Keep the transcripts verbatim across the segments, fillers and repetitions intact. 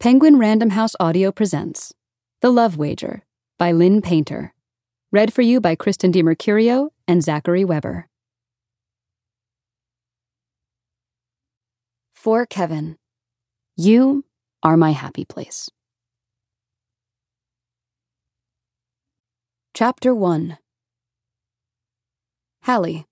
Penguin Random House Audio presents The Love Wager by Lynn Painter. Read for you by Kristen DiMercurio and Zachary Weber. For Kevin, you are my happy place. Chapter one. Hallie.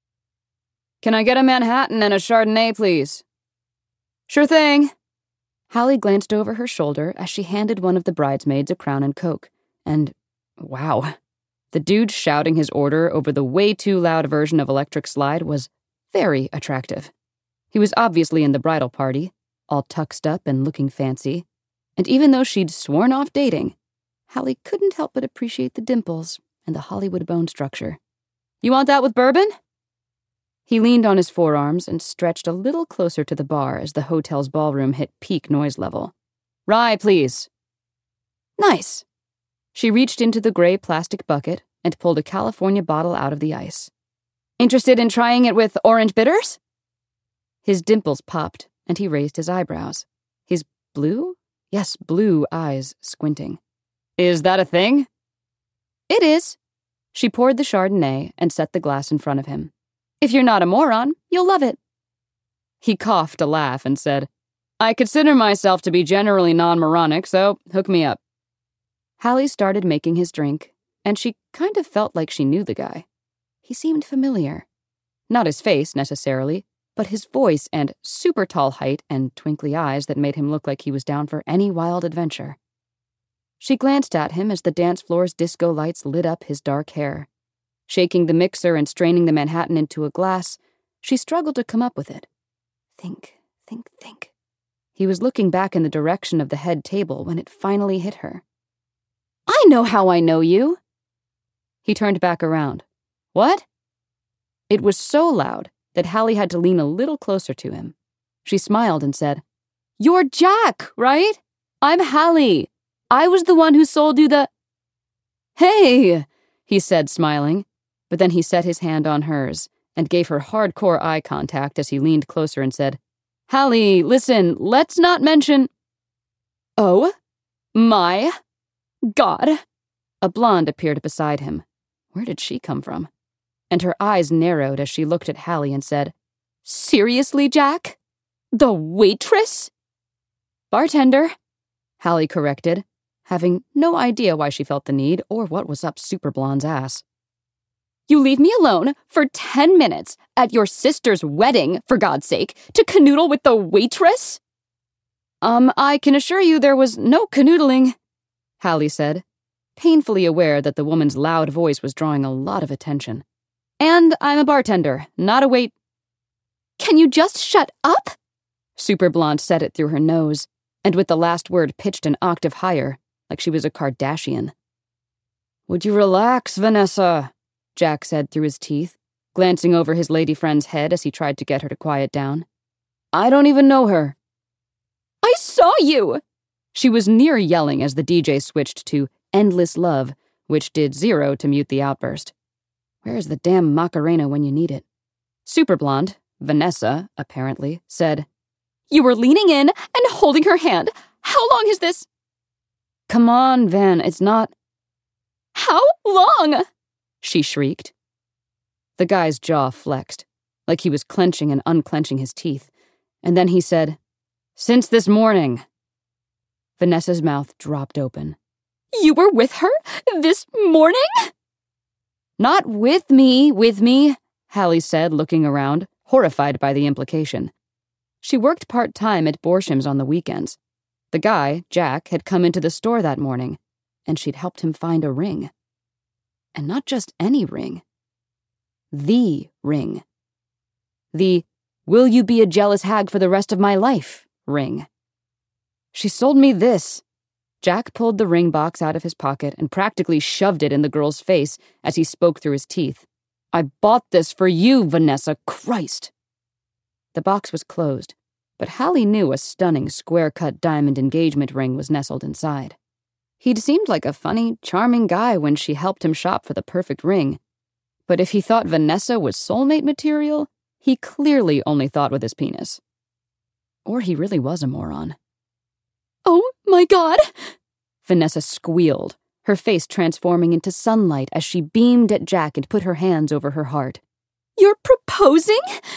Can I get a Manhattan and a Chardonnay, please? Sure thing. Hallie glanced over her shoulder as she handed one of the bridesmaids a Crown and Coke, and, wow, the dude shouting his order over the way too loud version of Electric Slide was very attractive. He was obviously in the bridal party, all tuxed up and looking fancy, and even though she'd sworn off dating, Hallie couldn't help but appreciate the dimples and the Hollywood bone structure. You want that with bourbon? He leaned on his forearms and stretched a little closer to the bar as the hotel's ballroom hit peak noise level. Rye, please. Nice. She reached into the gray plastic bucket and pulled a California bottle out of the ice. Interested in trying it with orange bitters? His dimples popped, and he raised his eyebrows. His blue? Yes, blue eyes squinting. Is that a thing? It is. She poured the Chardonnay and set the glass in front of him. If you're not a moron, you'll love it. He coughed a laugh and said, I consider myself to be generally non-moronic, so hook me up. Hallie started making his drink, and she kind of felt like she knew the guy. He seemed familiar. Not his face, necessarily, but his voice and super tall height and twinkly eyes that made him look like he was down for any wild adventure. She glanced at him as the dance floor's disco lights lit up his dark hair. Shaking the mixer and straining the Manhattan into a glass, she struggled to come up with it. Think, think, think. He was looking back in the direction of the head table when it finally hit her. I know how I know you. He turned back around. What? It was so loud that Hallie had to lean a little closer to him. She smiled and said, You're Jack, right? I'm Hallie. I was the one who sold you the... Hey, he said, smiling. But then he set his hand on hers and gave her hardcore eye contact as he leaned closer and said, Hallie, listen, let's not mention... Oh, my God. A blonde appeared beside him. Where did she come from? And her eyes narrowed as she looked at Hallie and said, Seriously, Jack? The waitress? Bartender, Hallie corrected, having no idea why she felt the need or what was up Super Blonde's ass. You leave me alone for ten minutes at your sister's wedding, for God's sake, to canoodle with the waitress? Um, I can assure you there was no canoodling, Hallie said, painfully aware that the woman's loud voice was drawing a lot of attention. And I'm a bartender, not a wait... Can you just shut up? Super Blonde said it through her nose, and with the last word pitched an octave higher, like she was a Kardashian. Would you relax, Vanessa? Jack said through his teeth, glancing over his lady friend's head as he tried to get her to quiet down. I don't even know her. I saw you! She was near yelling as the D J switched to Endless Love, which did zero to mute the outburst. Where's the damn Macarena when you need it? Super Blonde, Vanessa, apparently, said, You were leaning in and holding her hand. How long is this? Come on, Van, it's not... How long? She shrieked. The guy's jaw flexed, like he was clenching and unclenching his teeth, and then he said, Since this morning. Vanessa's mouth dropped open. You were with her this morning? Not with me, with me, Hallie said, looking around, horrified by the implication. She worked part-time at Borsheim's on the weekends. The guy, Jack, had come into the store that morning, and she'd helped him find a ring. And not just any ring. The ring. The will you be a jealous hag for the rest of my life ring. She sold me this. Jack pulled the ring box out of his pocket and practically shoved it in the girl's face as he spoke through his teeth. I bought this for you, Vanessa, Christ. The box was closed, but Hallie knew a stunning square-cut diamond engagement ring was nestled inside. He'd seemed like a funny, charming guy when she helped him shop for the perfect ring. But if he thought Vanessa was soulmate material, he clearly only thought with his penis. Or he really was a moron. Oh my God! Vanessa squealed, her face transforming into sunlight as she beamed at Jack and put her hands over her heart. You're proposing?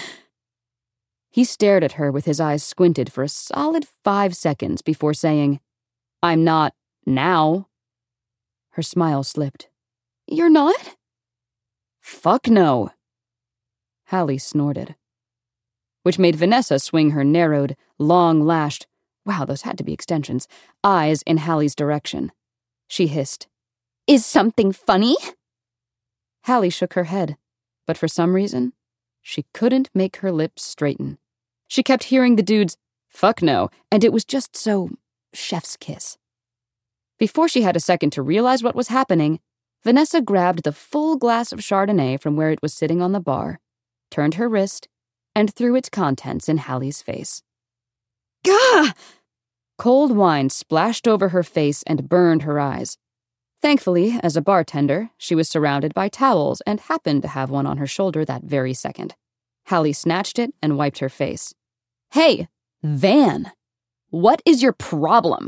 He stared at her with his eyes squinted for a solid five seconds before saying, I'm not now. Her smile slipped. You're not? Fuck no. Hallie snorted, which made Vanessa swing her narrowed, long-lashed, wow, those had to be extensions, eyes in Hallie's direction. She hissed, Is something funny? Hallie shook her head, but for some reason, she couldn't make her lips straighten. She kept hearing the dude's, fuck no, and it was just so chef's kiss. Before she had a second to realize what was happening, Vanessa grabbed the full glass of Chardonnay from where it was sitting on the bar, turned her wrist, and threw its contents in Hallie's face. Gah! Cold wine splashed over her face and burned her eyes. Thankfully, as a bartender, she was surrounded by towels and happened to have one on her shoulder that very second. Hallie snatched it and wiped her face. Hey, Van! What is your problem?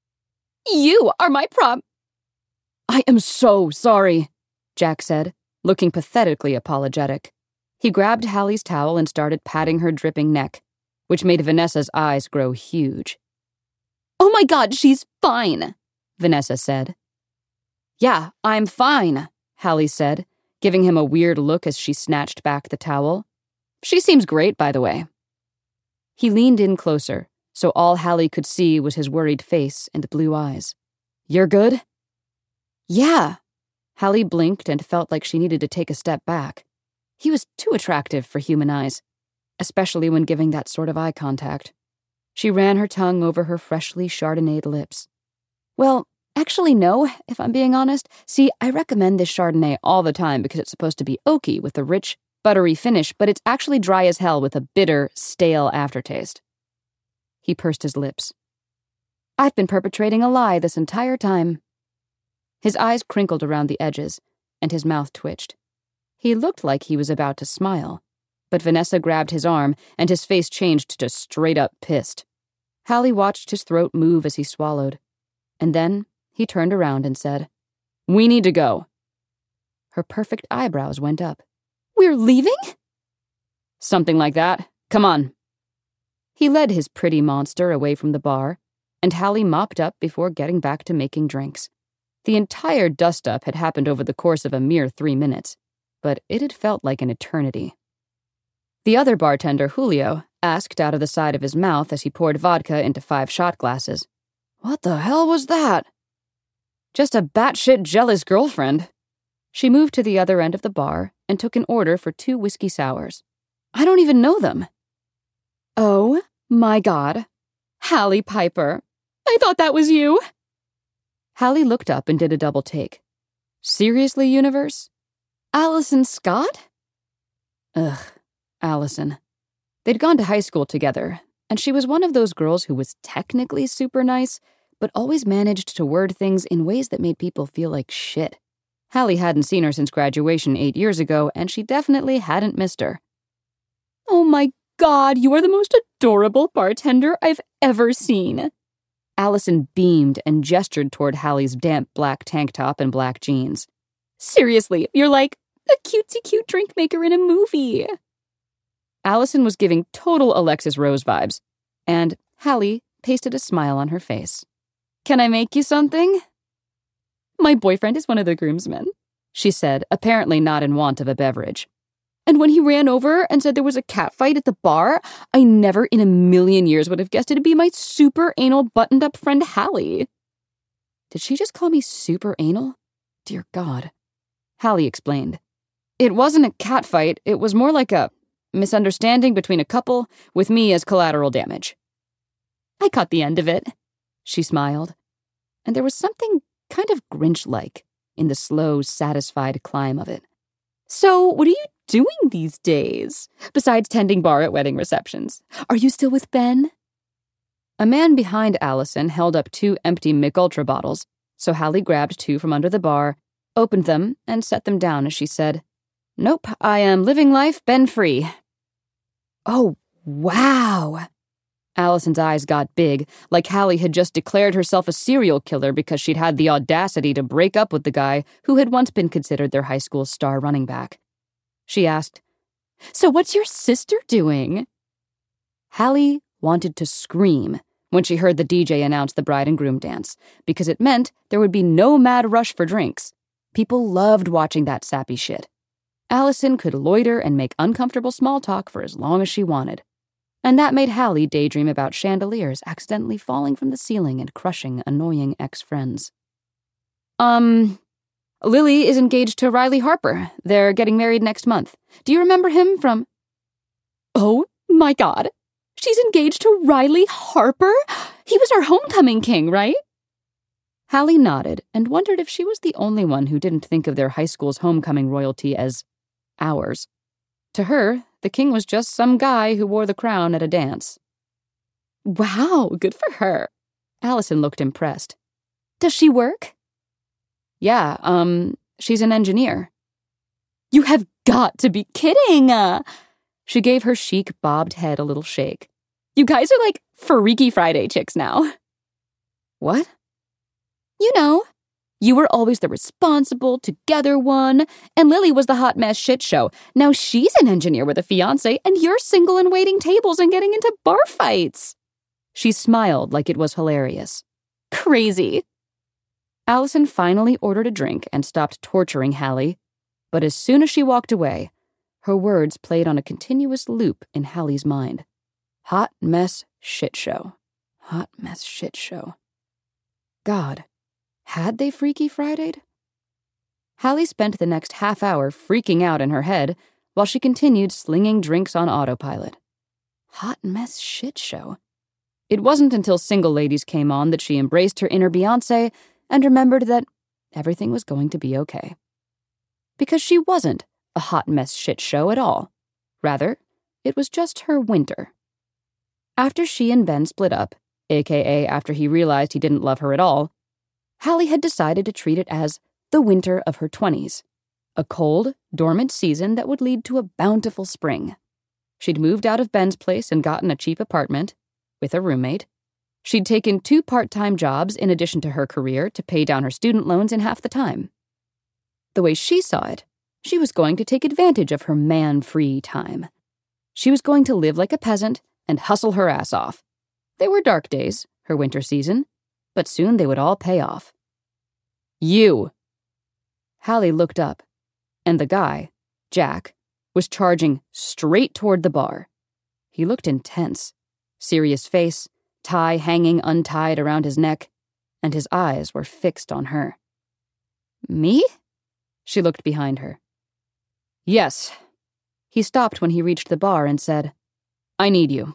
You are my prob- I am so sorry, Jack said, looking pathetically apologetic. He grabbed Hallie's towel and started patting her dripping neck, which made Vanessa's eyes grow huge. Oh my God, she's fine, Vanessa said. Yeah, I'm fine, Hallie said, giving him a weird look as she snatched back the towel. She seems great, by the way. He leaned in closer, so all Hallie could see was his worried face and blue eyes. You're good? Yeah. Hallie blinked and felt like she needed to take a step back. He was too attractive for human eyes, especially when giving that sort of eye contact. She ran her tongue over her freshly Chardonnayed lips. Well, actually no, if I'm being honest. See, I recommend this Chardonnay all the time because it's supposed to be oaky with a rich, buttery finish, but it's actually dry as hell with a bitter, stale aftertaste. He pursed his lips. I've been perpetrating a lie this entire time. His eyes crinkled around the edges, and his mouth twitched. He looked like he was about to smile, but Vanessa grabbed his arm, and his face changed to straight-up pissed. Hallie watched his throat move as he swallowed, and then he turned around and said, We need to go. Her perfect eyebrows went up. We're leaving? Something like that. Come on. He led his pretty monster away from the bar, and Hallie mopped up before getting back to making drinks. The entire dust-up had happened over the course of a mere three minutes, but it had felt like an eternity. The other bartender, Julio, asked out of the side of his mouth as he poured vodka into five shot glasses. What the hell was that? Just a batshit jealous girlfriend. She moved to the other end of the bar and took an order for two whiskey sours. I don't even know them. Oh, my God. Hallie Piper. I thought that was you. Hallie looked up and did a double take. Seriously, universe? Allison Scott? Ugh, Allison. They'd gone to high school together, and she was one of those girls who was technically super nice, but always managed to word things in ways that made people feel like shit. Hallie hadn't seen her since graduation eight years ago, and she definitely hadn't missed her. Oh my God, you are the most adorable bartender I've ever seen. Allison beamed and gestured toward Hallie's damp black tank top and black jeans. Seriously, you're like a cutesy-cute drink maker in a movie. Allison was giving total Alexis Rose vibes, and Hallie pasted a smile on her face. Can I make you something? My boyfriend is one of the groomsmen, she said, apparently not in want of a beverage. And when he ran over and said there was a catfight at the bar, I never in a million years would have guessed it'd be my super anal buttoned-up friend Hallie. Did she just call me super anal? Dear God. Hallie explained. It wasn't a catfight, it was more like a misunderstanding between a couple with me as collateral damage. I caught the end of it, she smiled, and there was something kind of Grinch-like in the slow, satisfied climb of it. So, what are you doing these days, besides tending bar at wedding receptions? Are you still with Ben? A man behind Allison held up two empty Mick Ultra bottles, so Hallie grabbed two from under the bar, opened them, and set them down as she said, Nope, I am living life Ben-free. Oh, wow. Allison's eyes got big, like Hallie had just declared herself a serial killer because she'd had the audacity to break up with the guy who had once been considered their high school's star running back. She asked, "So what's your sister doing?" Hallie wanted to scream when she heard the D J announce the bride and groom dance, because it meant there would be no mad rush for drinks. People loved watching that sappy shit. Allison could loiter and make uncomfortable small talk for as long as she wanted. And that made Hallie daydream about chandeliers accidentally falling from the ceiling and crushing annoying ex-friends. Um, Lily is engaged to Riley Harper. They're getting married next month. Do you remember him from... Oh, my God. She's engaged to Riley Harper? He was our homecoming king, right? Hallie nodded and wondered if she was the only one who didn't think of their high school's homecoming royalty as ours. To her, the king was just some guy who wore the crown at a dance. Wow, good for her. Allison looked impressed. Does she work? Yeah, um, she's an engineer. You have got to be kidding! She gave her chic, bobbed head a little shake. You guys are like Freaky Friday chicks now. What? You know, you were always the responsible, together one, and Lily was the hot mess shit show. Now she's an engineer with a fiancé, and you're single and waiting tables and getting into bar fights. She smiled like it was hilarious. Crazy. Allison finally ordered a drink and stopped torturing Hallie, but as soon as she walked away, her words played on a continuous loop in Hallie's mind. Hot mess shit show. Hot mess shit show. God. Had they Freaky Friday'd? Hallie spent the next half hour freaking out in her head while she continued slinging drinks on autopilot. Hot mess shit show. It wasn't until Single Ladies came on that she embraced her inner Beyoncé and remembered that everything was going to be okay. Because she wasn't a hot mess shit show at all. Rather, it was just her winter. After she and Ben split up, aka after he realized he didn't love her at all, Hallie had decided to treat it as the winter of her twenties, a cold, dormant season that would lead to a bountiful spring. She'd moved out of Ben's place and gotten a cheap apartment, with a roommate. She'd taken two part-time jobs in addition to her career to pay down her student loans in half the time. The way she saw it, she was going to take advantage of her man-free time. She was going to live like a peasant and hustle her ass off. They were dark days, her winter season, but soon they would all pay off. You! Hallie looked up, and the guy, Jack, was charging straight toward the bar. He looked intense, serious face, tie hanging untied around his neck, and his eyes were fixed on her. Me? She looked behind her. Yes. He stopped when he reached the bar and said, I need you.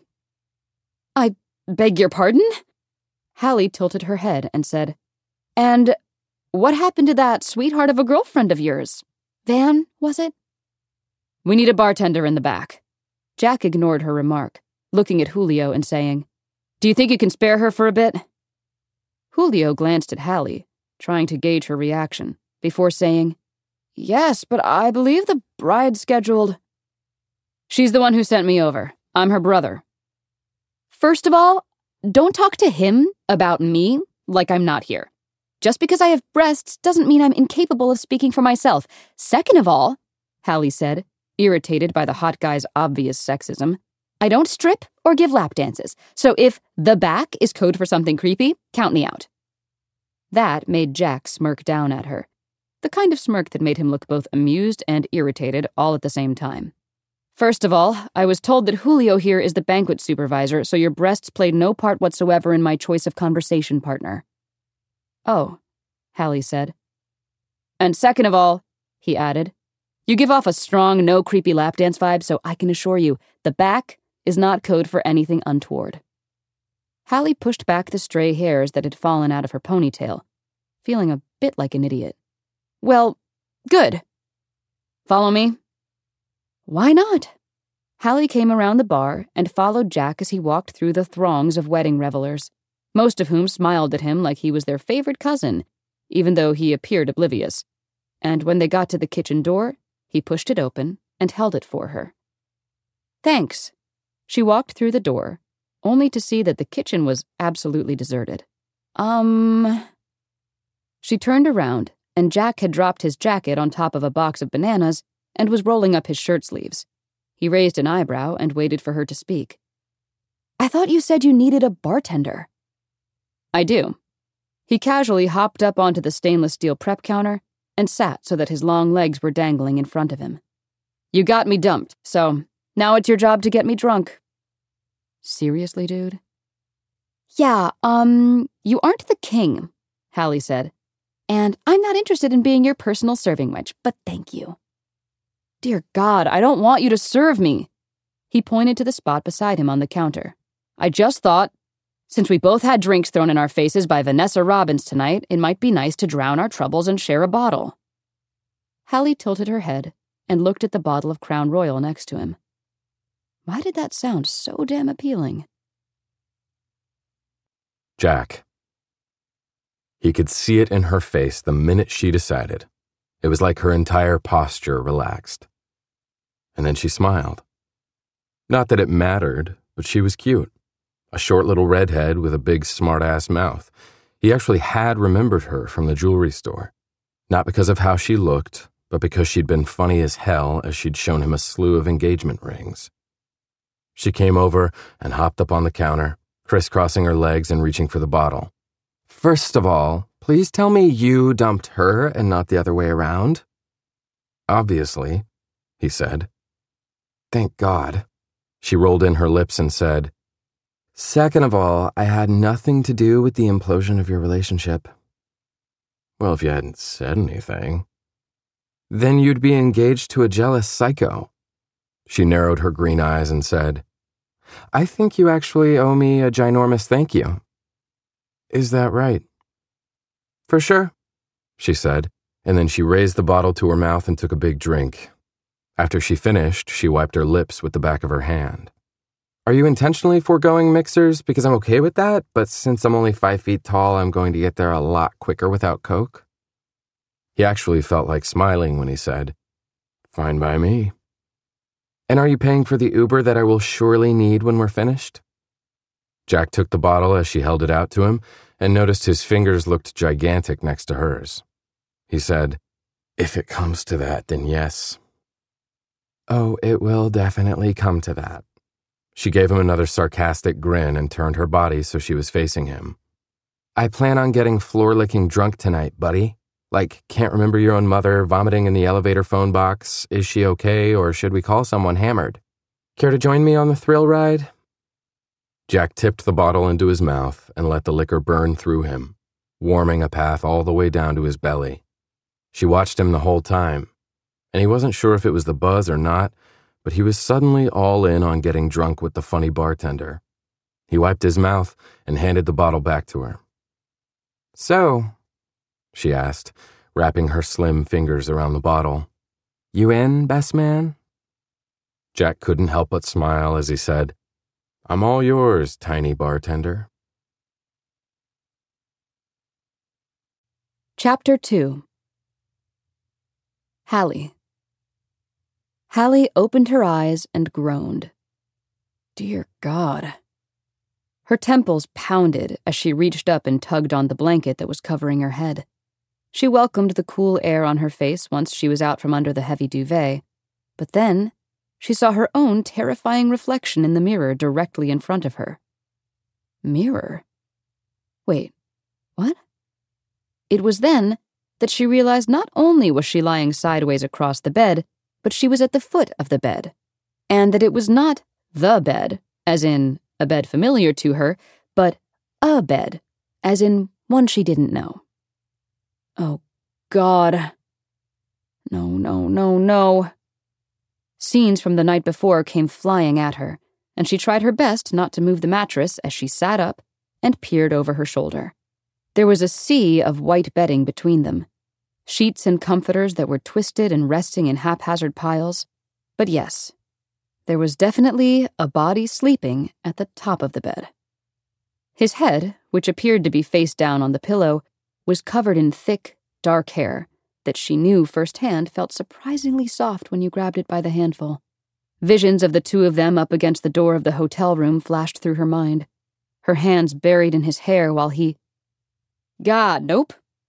I beg your pardon? Hallie tilted her head and said, And what happened to that sweetheart of a girlfriend of yours? Van, was it? We need a bartender in the back. Jack ignored her remark, looking at Julio and saying, Do you think you can spare her for a bit? Julio glanced at Hallie, trying to gauge her reaction, before saying, Yes, but I believe the bride's scheduled. She's the one who sent me over. I'm her brother. First of all, don't talk to him about me like I'm not here. Just because I have breasts doesn't mean I'm incapable of speaking for myself. Second of all, Hallie said, irritated by the hot guy's obvious sexism, I don't strip or give lap dances, so if the back is code for something creepy, count me out. That made Jack smirk down at her, the kind of smirk that made him look both amused and irritated all at the same time. First of all, I was told that Julio here is the banquet supervisor, so your breasts played no part whatsoever in my choice of conversation partner. Oh, Hallie said. And second of all, he added, you give off a strong, no creepy lap dance vibe, so I can assure you, the back is not code for anything untoward. Hallie pushed back the stray hairs that had fallen out of her ponytail, feeling a bit like an idiot. Well, good. Follow me? Why not? Hallie came around the bar and followed Jack as he walked through the throngs of wedding revelers, most of whom smiled at him like he was their favorite cousin, even though he appeared oblivious. And when they got to the kitchen door, he pushed it open and held it for her. Thanks. She walked through the door, only to see that the kitchen was absolutely deserted. Um... She turned around, and Jack had dropped his jacket on top of a box of bananas and was rolling up his shirt sleeves. He raised an eyebrow and waited for her to speak. I thought you said you needed a bartender. I do. He casually hopped up onto the stainless steel prep counter and sat so that his long legs were dangling in front of him. You got me dumped, so now it's your job to get me drunk. Seriously, dude? Yeah, um, you aren't the king, Hallie said. And I'm not interested in being your personal serving wench, but thank you. Dear God, I don't want you to serve me. He pointed to the spot beside him on the counter. I just thought, since we both had drinks thrown in our faces by Vanessa Robbins tonight, it might be nice to drown our troubles and share a bottle. Hallie tilted her head and looked at the bottle of Crown Royal next to him. Why did that sound so damn appealing? Jack. He could see it in her face the minute she decided. It was like her entire posture relaxed. And then she smiled. Not that it mattered, but she was cute. A short little redhead with a big smart-ass mouth. He actually had remembered her from the jewelry store. Not because of how she looked, but because she'd been funny as hell as she'd shown him a slew of engagement rings. She came over and hopped up on the counter, crisscrossing her legs and reaching for the bottle. First of all, please tell me you dumped her and not the other way around. Obviously, he said. Thank God. She rolled in her lips and said, Second of all, I had nothing to do with the implosion of your relationship. Well, if you hadn't said anything, then you'd be engaged to a jealous psycho. She narrowed her green eyes and said, I think you actually owe me a ginormous thank you. Is that right? For sure, she said, and then she raised the bottle to her mouth and took a big drink. After she finished, she wiped her lips with the back of her hand. Are you intentionally foregoing mixers? Because I'm okay with that, but since I'm only five feet tall, I'm going to get there a lot quicker without Coke. He actually felt like smiling when he said, Fine by me. And are you paying for the Uber that I will surely need when we're finished? Jack took the bottle as she held it out to him and noticed his fingers looked gigantic next to hers. He said, If it comes to that, then yes. Oh, it will definitely come to that. She gave him another sarcastic grin and turned her body so she was facing him. I plan on getting floor-licking drunk tonight, buddy. Like, can't remember your own mother, vomiting in the elevator phone box. Is she okay, or should we call someone hammered? Care to join me on the thrill ride? Jack tipped the bottle into his mouth and let the liquor burn through him, warming a path all the way down to his belly. She watched him the whole time, and he wasn't sure if it was the buzz or not, but he was suddenly all in on getting drunk with the funny bartender. He wiped his mouth and handed the bottle back to her. So, she asked, wrapping her slim fingers around the bottle, you in, best man? Jack couldn't help but smile as he said, I'm all yours, tiny bartender. Chapter two. Hallie. Hallie opened her eyes and groaned. Dear God. Her temples pounded as she reached up and tugged on the blanket that was covering her head. She welcomed the cool air on her face once she was out from under the heavy duvet, but then she saw her own terrifying reflection in the mirror directly in front of her. Mirror? Wait, what? It was then that she realized not only was she lying sideways across the bed, but she was at the foot of the bed, and that it was not the bed, as in a bed familiar to her, but a bed, as in one she didn't know. Oh, God. No, no, no, no. Scenes from the night before came flying at her, and she tried her best not to move the mattress as she sat up and peered over her shoulder. There was a sea of white bedding between them, sheets and comforters that were twisted and resting in haphazard piles. But yes, there was definitely a body sleeping at the top of the bed. His head, which appeared to be face down on the pillow, was covered in thick, dark hair that she knew firsthand felt surprisingly soft when you grabbed it by the handful. Visions of the two of them up against the door of the hotel room flashed through her mind, her hands buried in his hair while he... God, nope.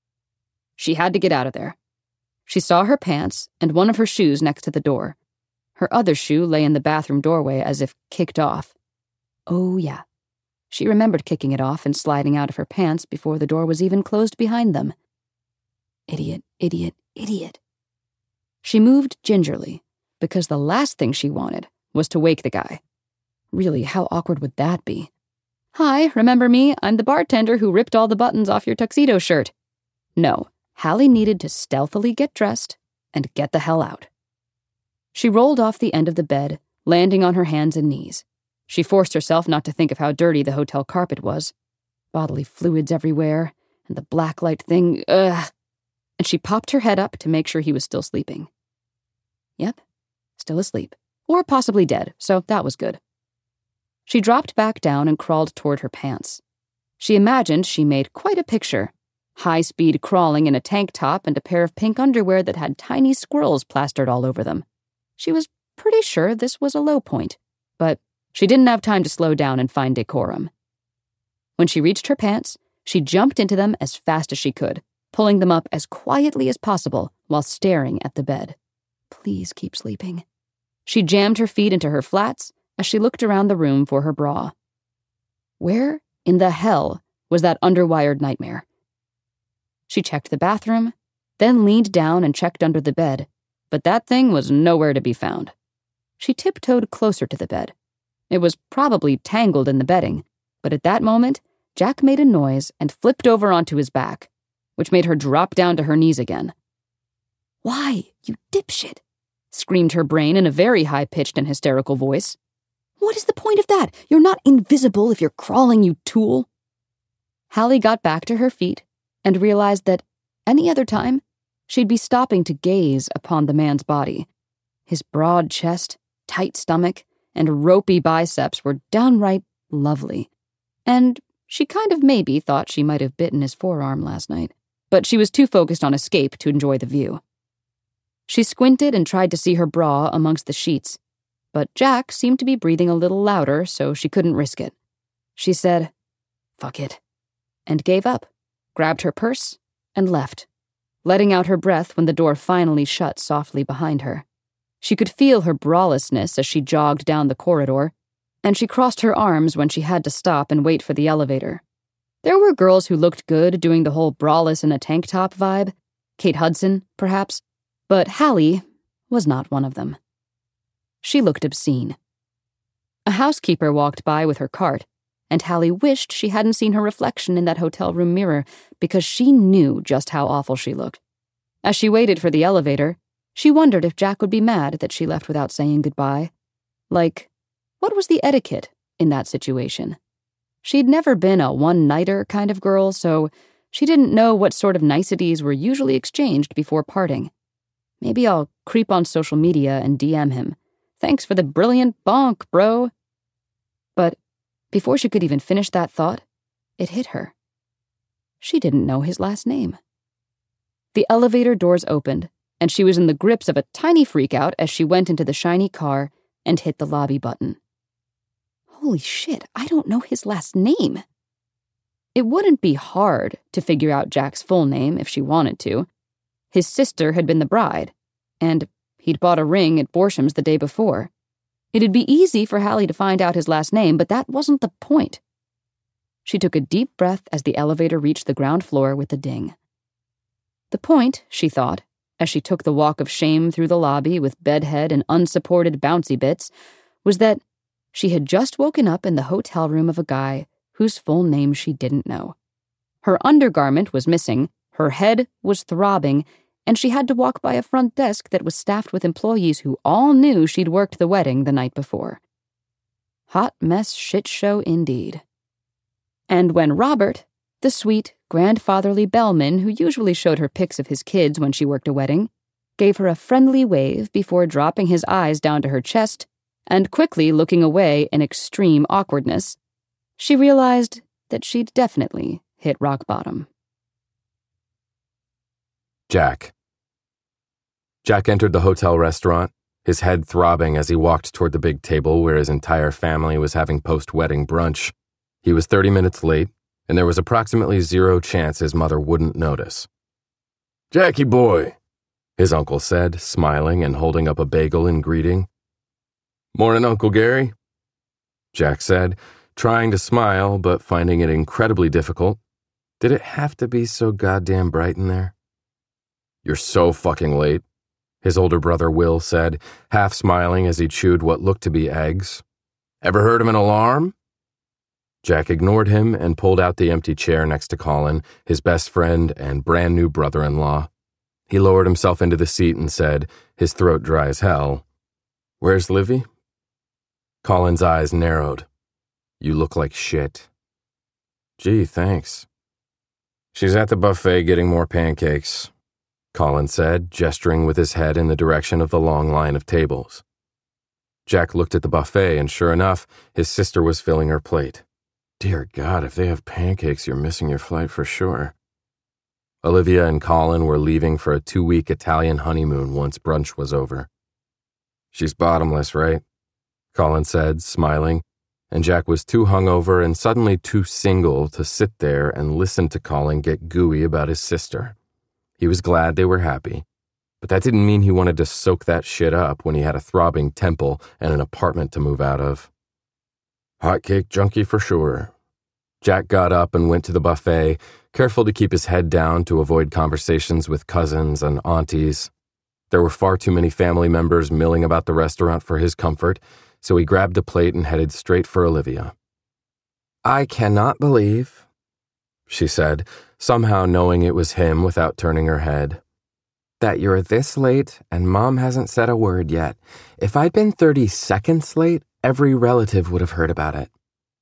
She had to get out of there. She saw her pants and one of her shoes next to the door. Her other shoe lay in the bathroom doorway as if kicked off. Oh, yeah. She remembered kicking it off and sliding out of her pants before the door was even closed behind them. Idiot, idiot, idiot. She moved gingerly, because the last thing she wanted was to wake the guy. Really, how awkward would that be? Hi, remember me? I'm the bartender who ripped all the buttons off your tuxedo shirt. No, Hallie needed to stealthily get dressed and get the hell out. She rolled off the end of the bed, landing on her hands and knees. She forced herself not to think of how dirty the hotel carpet was. Bodily fluids everywhere, and the black light thing, ugh. And she popped her head up to make sure he was still sleeping. Yep, still asleep. Or possibly dead, so that was good. She dropped back down and crawled toward her pants. She imagined she made quite a picture. High-speed crawling in a tank top and a pair of pink underwear that had tiny squirrels plastered all over them. She was pretty sure this was a low point, but she didn't have time to slow down and find decorum. When she reached her pants, she jumped into them as fast as she could, pulling them up as quietly as possible while staring at the bed. Please keep sleeping. She jammed her feet into her flats as she looked around the room for her bra. Where in the hell was that underwired nightmare? She checked the bathroom, then leaned down and checked under the bed, but that thing was nowhere to be found. She tiptoed closer to the bed. It was probably tangled in the bedding, but at that moment, Jack made a noise and flipped over onto his back, which made her drop down to her knees again. Why, you dipshit, screamed her brain in a very high-pitched and hysterical voice. What is the point of that? You're not invisible if you're crawling, you tool. Hallie got back to her feet and realized that any other time, she'd be stopping to gaze upon the man's body. His broad chest, tight stomach, and ropey biceps were downright lovely. And she kind of maybe thought she might have bitten his forearm last night, but she was too focused on escape to enjoy the view. She squinted and tried to see her bra amongst the sheets, but Jack seemed to be breathing a little louder, so she couldn't risk it. She said, "Fuck it," and gave up, grabbed her purse, and left, letting out her breath when the door finally shut softly behind her. She could feel her bralessness as she jogged down the corridor, and she crossed her arms when she had to stop and wait for the elevator. There were girls who looked good doing the whole braless in a tank top vibe, Kate Hudson, perhaps, but Hallie was not one of them. She looked obscene. A housekeeper walked by with her cart, and Hallie wished she hadn't seen her reflection in that hotel room mirror because she knew just how awful she looked. As she waited for the elevator, she wondered if Jack would be mad that she left without saying goodbye. Like, what was the etiquette in that situation? She'd never been a one-nighter kind of girl, so she didn't know what sort of niceties were usually exchanged before parting. Maybe I'll creep on social media and D M him. Thanks for the brilliant bonk, bro. But before she could even finish that thought, it hit her. She didn't know his last name. The elevator doors opened, and she was in the grips of a tiny freakout as she went into the shiny car and hit the lobby button. Holy shit, I don't know his last name. It wouldn't be hard to figure out Jack's full name if she wanted to. His sister had been the bride, and he'd bought a ring at Borsham's the day before. It'd be easy for Hallie to find out his last name, but that wasn't the point. She took a deep breath as the elevator reached the ground floor with a ding. The point, she thought, as she took the walk of shame through the lobby with bedhead and unsupported bouncy bits, was that she had just woken up in the hotel room of a guy whose full name she didn't know. Her undergarment was missing, her head was throbbing, and she had to walk by a front desk that was staffed with employees who all knew she'd worked the wedding the night before. Hot mess shit show indeed. And when Robert, the sweet, grandfatherly bellman who usually showed her pics of his kids when she worked a wedding, gave her a friendly wave before dropping his eyes down to her chest and quickly looking away in extreme awkwardness, she realized that she'd definitely hit rock bottom. Jack. Jack entered the hotel restaurant his head throbbing as he walked toward the big table where his entire family was having post-wedding brunch. He was thirty minutes late, and there was approximately zero chance his mother wouldn't notice. "Jackie boy," his uncle said, smiling and holding up a bagel in greeting. "Morning, Uncle Gary," Jack said, trying to smile but finding it incredibly difficult. Did it have to be so goddamn bright in there? "You're so fucking late," his older brother Will said, half smiling as he chewed what looked to be eggs. "Ever heard of an alarm?" Jack ignored him and pulled out the empty chair next to Colin, his best friend and brand new brother-in-law. He lowered himself into the seat and said, his throat dry as hell, "Where's Livy?" Colin's eyes narrowed. "You look like shit." "Gee, thanks." "She's at the buffet getting more pancakes," Colin said, gesturing with his head in the direction of the long line of tables. Jack looked at the buffet, and sure enough, his sister was filling her plate. Dear God, if they have pancakes, you're missing your flight for sure. Olivia and Colin were leaving for a two-week Italian honeymoon once brunch was over. "She's bottomless, right?" Colin said, smiling, and Jack was too hungover and suddenly too single to sit there and listen to Colin get gooey about his sister. He was glad they were happy, but that didn't mean he wanted to soak that shit up when he had a throbbing temple and an apartment to move out of. Hotcake junkie for sure. Jack got up and went to the buffet, careful to keep his head down to avoid conversations with cousins and aunties. There were far too many family members milling about the restaurant for his comfort, so he grabbed a plate and headed straight for Olivia. "I cannot believe," she said, somehow knowing it was him without turning her head, "that you're this late and Mom hasn't said a word yet. If I'd been thirty seconds late, every relative would have heard about it."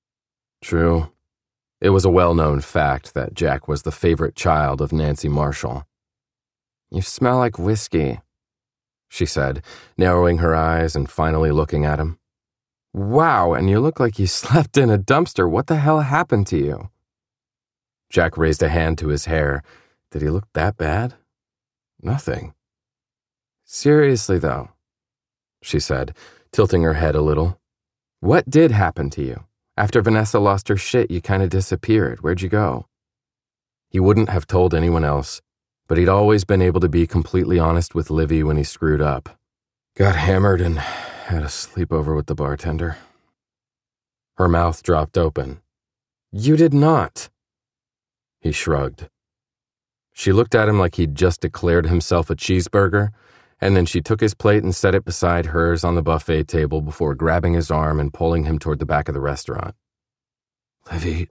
True. It was a well-known fact that Jack was the favorite child of Nancy Marshall. "You smell like whiskey," she said, narrowing her eyes and finally looking at him. "Wow, and you look like you slept in a dumpster. What the hell happened to you?" Jack raised a hand to his hair. Did he look that bad? Nothing. "Seriously, though," she said, tilting her head a little. "What did happen to you? After Vanessa lost her shit, you kind of disappeared. Where'd you go?" He wouldn't have told anyone else, but he'd always been able to be completely honest with Livy when he screwed up. "Got hammered and had a sleepover with the bartender." Her mouth dropped open. "You did not." He shrugged. She looked at him like he'd just declared himself a cheeseburger, and then she took his plate and set it beside hers on the buffet table before grabbing his arm and pulling him toward the back of the restaurant. "Livy,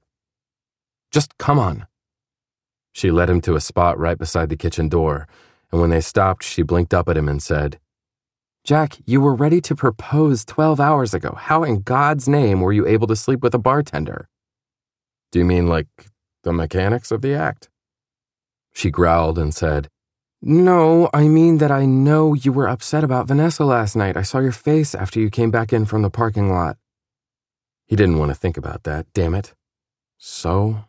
just come on." She led him to a spot right beside the kitchen door, and when they stopped, she blinked up at him and said, "Jack, you were ready to propose twelve hours ago. How in God's name were you able to sleep with a bartender?" "Do you mean like the mechanics of the act?" She growled and said, "No, I mean that I know you were upset about Vanessa last night. I saw your face after you came back in from the parking lot." He didn't want to think about that, damn it. So?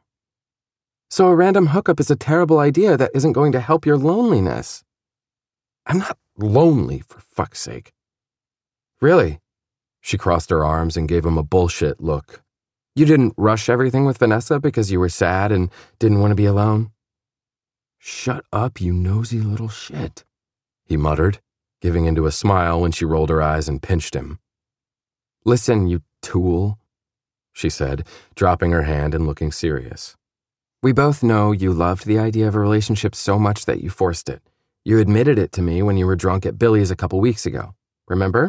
So a random hookup is a terrible idea that isn't going to help your loneliness. I'm not lonely, for fuck's sake. Really? She crossed her arms and gave him a bullshit look. You didn't rush everything with Vanessa because you were sad and didn't want to be alone? Shut up, you nosy little shit, he muttered, giving into a smile when she rolled her eyes and pinched him. Listen, you tool, she said, dropping her hand and looking serious. We both know you loved the idea of a relationship so much that you forced it. You admitted it to me when you were drunk at Billy's a couple weeks ago. Remember?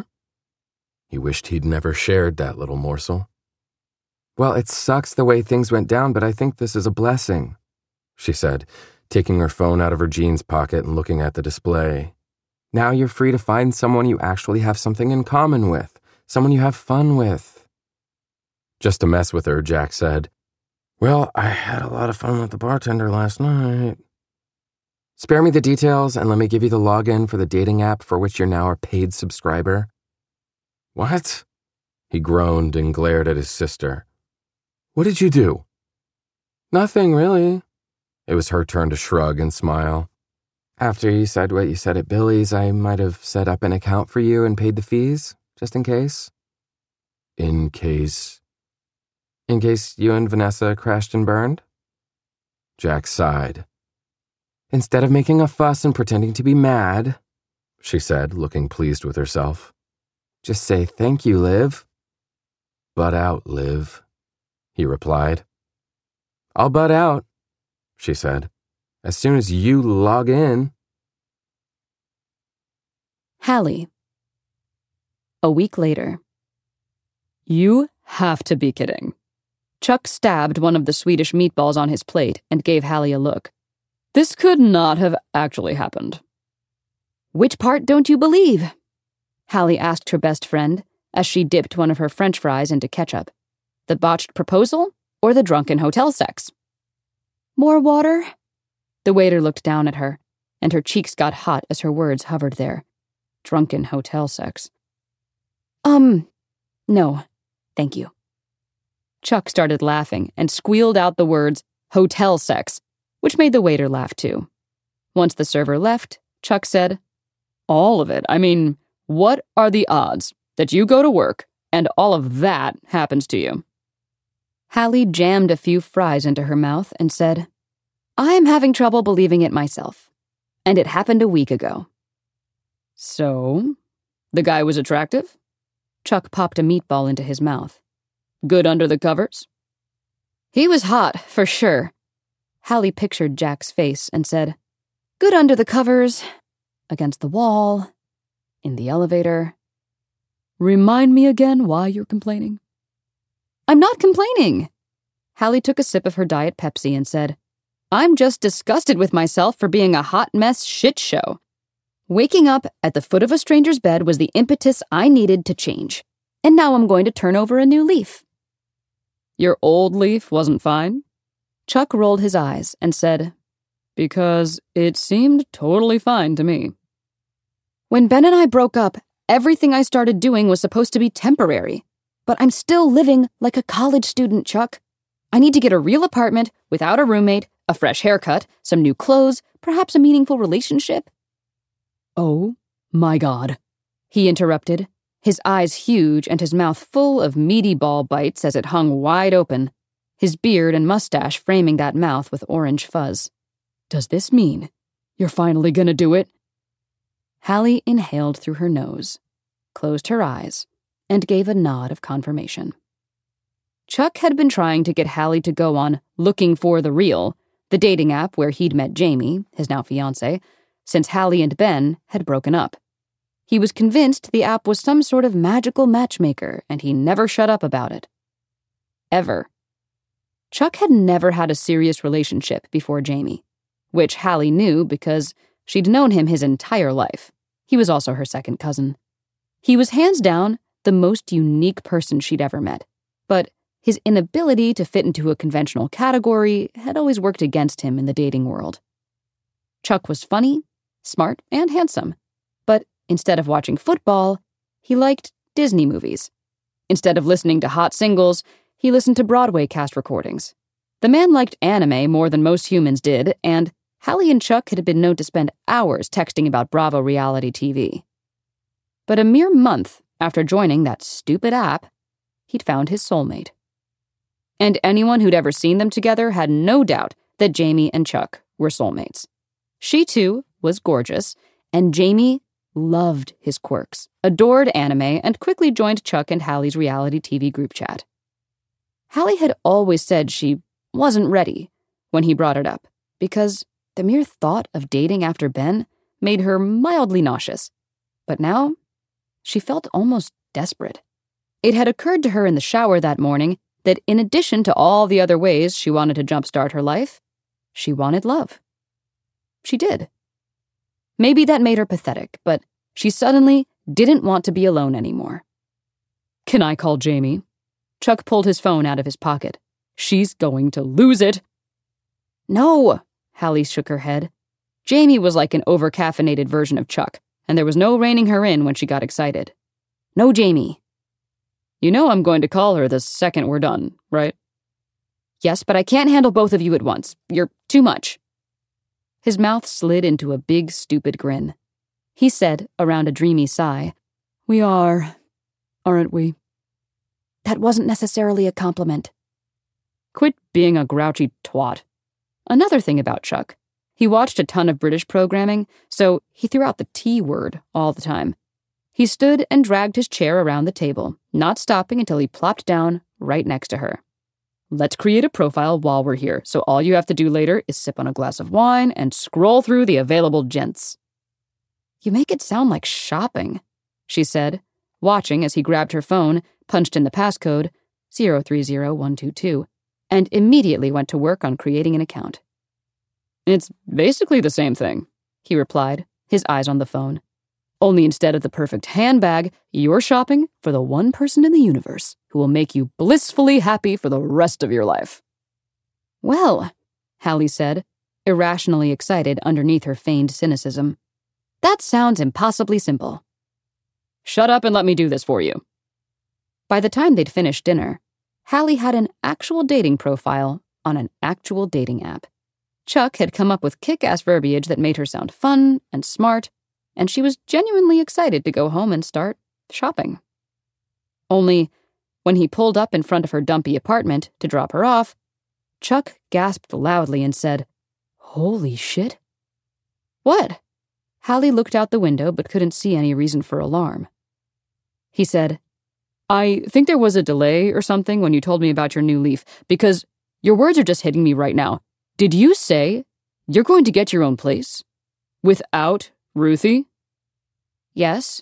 He wished he'd never shared that little morsel. Well, it sucks the way things went down, but I think this is a blessing, she said, taking her phone out of her jeans pocket and looking at the display. Now you're free to find someone you actually have something in common with, someone you have fun with. Just to mess with her, Jack said, Well, I had a lot of fun with the bartender last night. Spare me the details and let me give you the login for the dating app for which you're now a paid subscriber. What? He groaned and glared at his sister. What did you do? Nothing, really. It was her turn to shrug and smile. After you said what you said at Billy's, I might have set up an account for you and paid the fees, just in case. In case... In case you and Vanessa crashed and burned? Jack sighed. Instead of making a fuss and pretending to be mad, she said, looking pleased with herself, just say thank you, Liv. Butt out, Liv, he replied. I'll butt out, she said, as soon as you log in. Hallie. A week later. You have to be kidding. Chuck stabbed one of the Swedish meatballs on his plate and gave Hallie a look. This could not have actually happened. Which part don't you believe? Hallie asked her best friend as she dipped one of her French fries into ketchup. The botched proposal or the drunken hotel sex? More water? The waiter looked down at her, and her cheeks got hot as her words hovered there. Drunken hotel sex. Um, no, thank you. Chuck started laughing and squealed out the words, hotel sex, which made the waiter laugh too. Once the server left, Chuck said, all of it. I mean, what are the odds that you go to work and all of that happens to you? Hallie jammed a few fries into her mouth and said, I'm having trouble believing it myself. And it happened a week ago. So, the guy was attractive? Chuck popped a meatball into his mouth. Good under the covers? He was hot, for sure. Hallie pictured Jack's face and said, good under the covers, against the wall, in the elevator. Remind me again why you're complaining. I'm not complaining. Hallie took a sip of her Diet Pepsi and said, I'm just disgusted with myself for being a hot mess shit show. Waking up at the foot of a stranger's bed was the impetus I needed to change. And now I'm going to turn over a new leaf. Your old leaf wasn't fine? Chuck rolled his eyes and said, because it seemed totally fine to me. When Ben and I broke up, everything I started doing was supposed to be temporary. But I'm still living like a college student, Chuck. I need to get a real apartment without a roommate, a fresh haircut, some new clothes, perhaps a meaningful relationship. Oh, my God, he interrupted, his eyes huge and his mouth full of meaty ball bites as it hung wide open, his beard and mustache framing that mouth with orange fuzz. Does this mean you're finally gonna do it? Hallie inhaled through her nose, closed her eyes, and gave a nod of confirmation. Chuck had been trying to get Hallie to go on Looking for the Real, the dating app where he'd met Jamie, his now fiancé, since Hallie and Ben had broken up. He was convinced the app was some sort of magical matchmaker, and he never shut up about it. Ever. Chuck had never had a serious relationship before Jamie, which Hallie knew because she'd known him his entire life. He was also her second cousin. He was hands down the most unique person she'd ever met, but his inability to fit into a conventional category had always worked against him in the dating world. Chuck was funny, smart, and handsome, but instead of watching football, he liked Disney movies. Instead of listening to hot singles, he listened to Broadway cast recordings. The man liked anime more than most humans did, and Hallie and Chuck had been known to spend hours texting about Bravo reality T V. But a mere month after joining that stupid app, he'd found his soulmate. And anyone who'd ever seen them together had no doubt that Jamie and Chuck were soulmates. She, too, was gorgeous, and Jamie loved his quirks, adored anime, and quickly joined Chuck and Hallie's reality T V group chat. Hallie had always said she wasn't ready when he brought it up, because the mere thought of dating after Ben made her mildly nauseous. But now, she felt almost desperate. It had occurred to her in the shower that morning that in addition to all the other ways she wanted to jumpstart her life, she wanted love. She did. Maybe that made her pathetic, but she suddenly didn't want to be alone anymore. Can I call Jamie? Chuck pulled his phone out of his pocket. She's going to lose it. No, Hallie shook her head. Jamie was like an over-caffeinated version of Chuck, and there was no reining her in when she got excited. No, Jamie. You know I'm going to call her the second we're done, right? Yes, but I can't handle both of you at once. You're too much. His mouth slid into a big, stupid grin. He said, around a dreamy sigh, "We are, aren't we?" That wasn't necessarily a compliment. Quit being a grouchy twat. Another thing about Chuck, he watched a ton of British programming, so he threw out the T word all the time. He stood and dragged his chair around the table, not stopping until he plopped down right next to her. "Let's create a profile while we're here, so all you have to do later is sip on a glass of wine and scroll through the available gents." "You make it sound like shopping," she said, watching as he grabbed her phone, punched in the passcode, zero three zero one two two, and immediately went to work on creating an account. "It's basically the same thing," he replied, his eyes on the phone. "Only instead of the perfect handbag, you're shopping for the one person in the universe who will make you blissfully happy for the rest of your life." "Well," Hallie said, irrationally excited underneath her feigned cynicism, "that sounds impossibly simple." "Shut up and let me do this for you." By the time they'd finished dinner, Hallie had an actual dating profile on an actual dating app. Chuck had come up with kick-ass verbiage that made her sound fun and smart, and she was genuinely excited to go home and start shopping. Only, when he pulled up in front of her dumpy apartment to drop her off, Chuck gasped loudly and said, "Holy shit." "What?" Hallie looked out the window but couldn't see any reason for alarm. He said, "I think there was a delay or something when you told me about your new leaf, because your words are just hitting me right now. Did you say you're going to get your own place? Without Ruthie?" "Yes."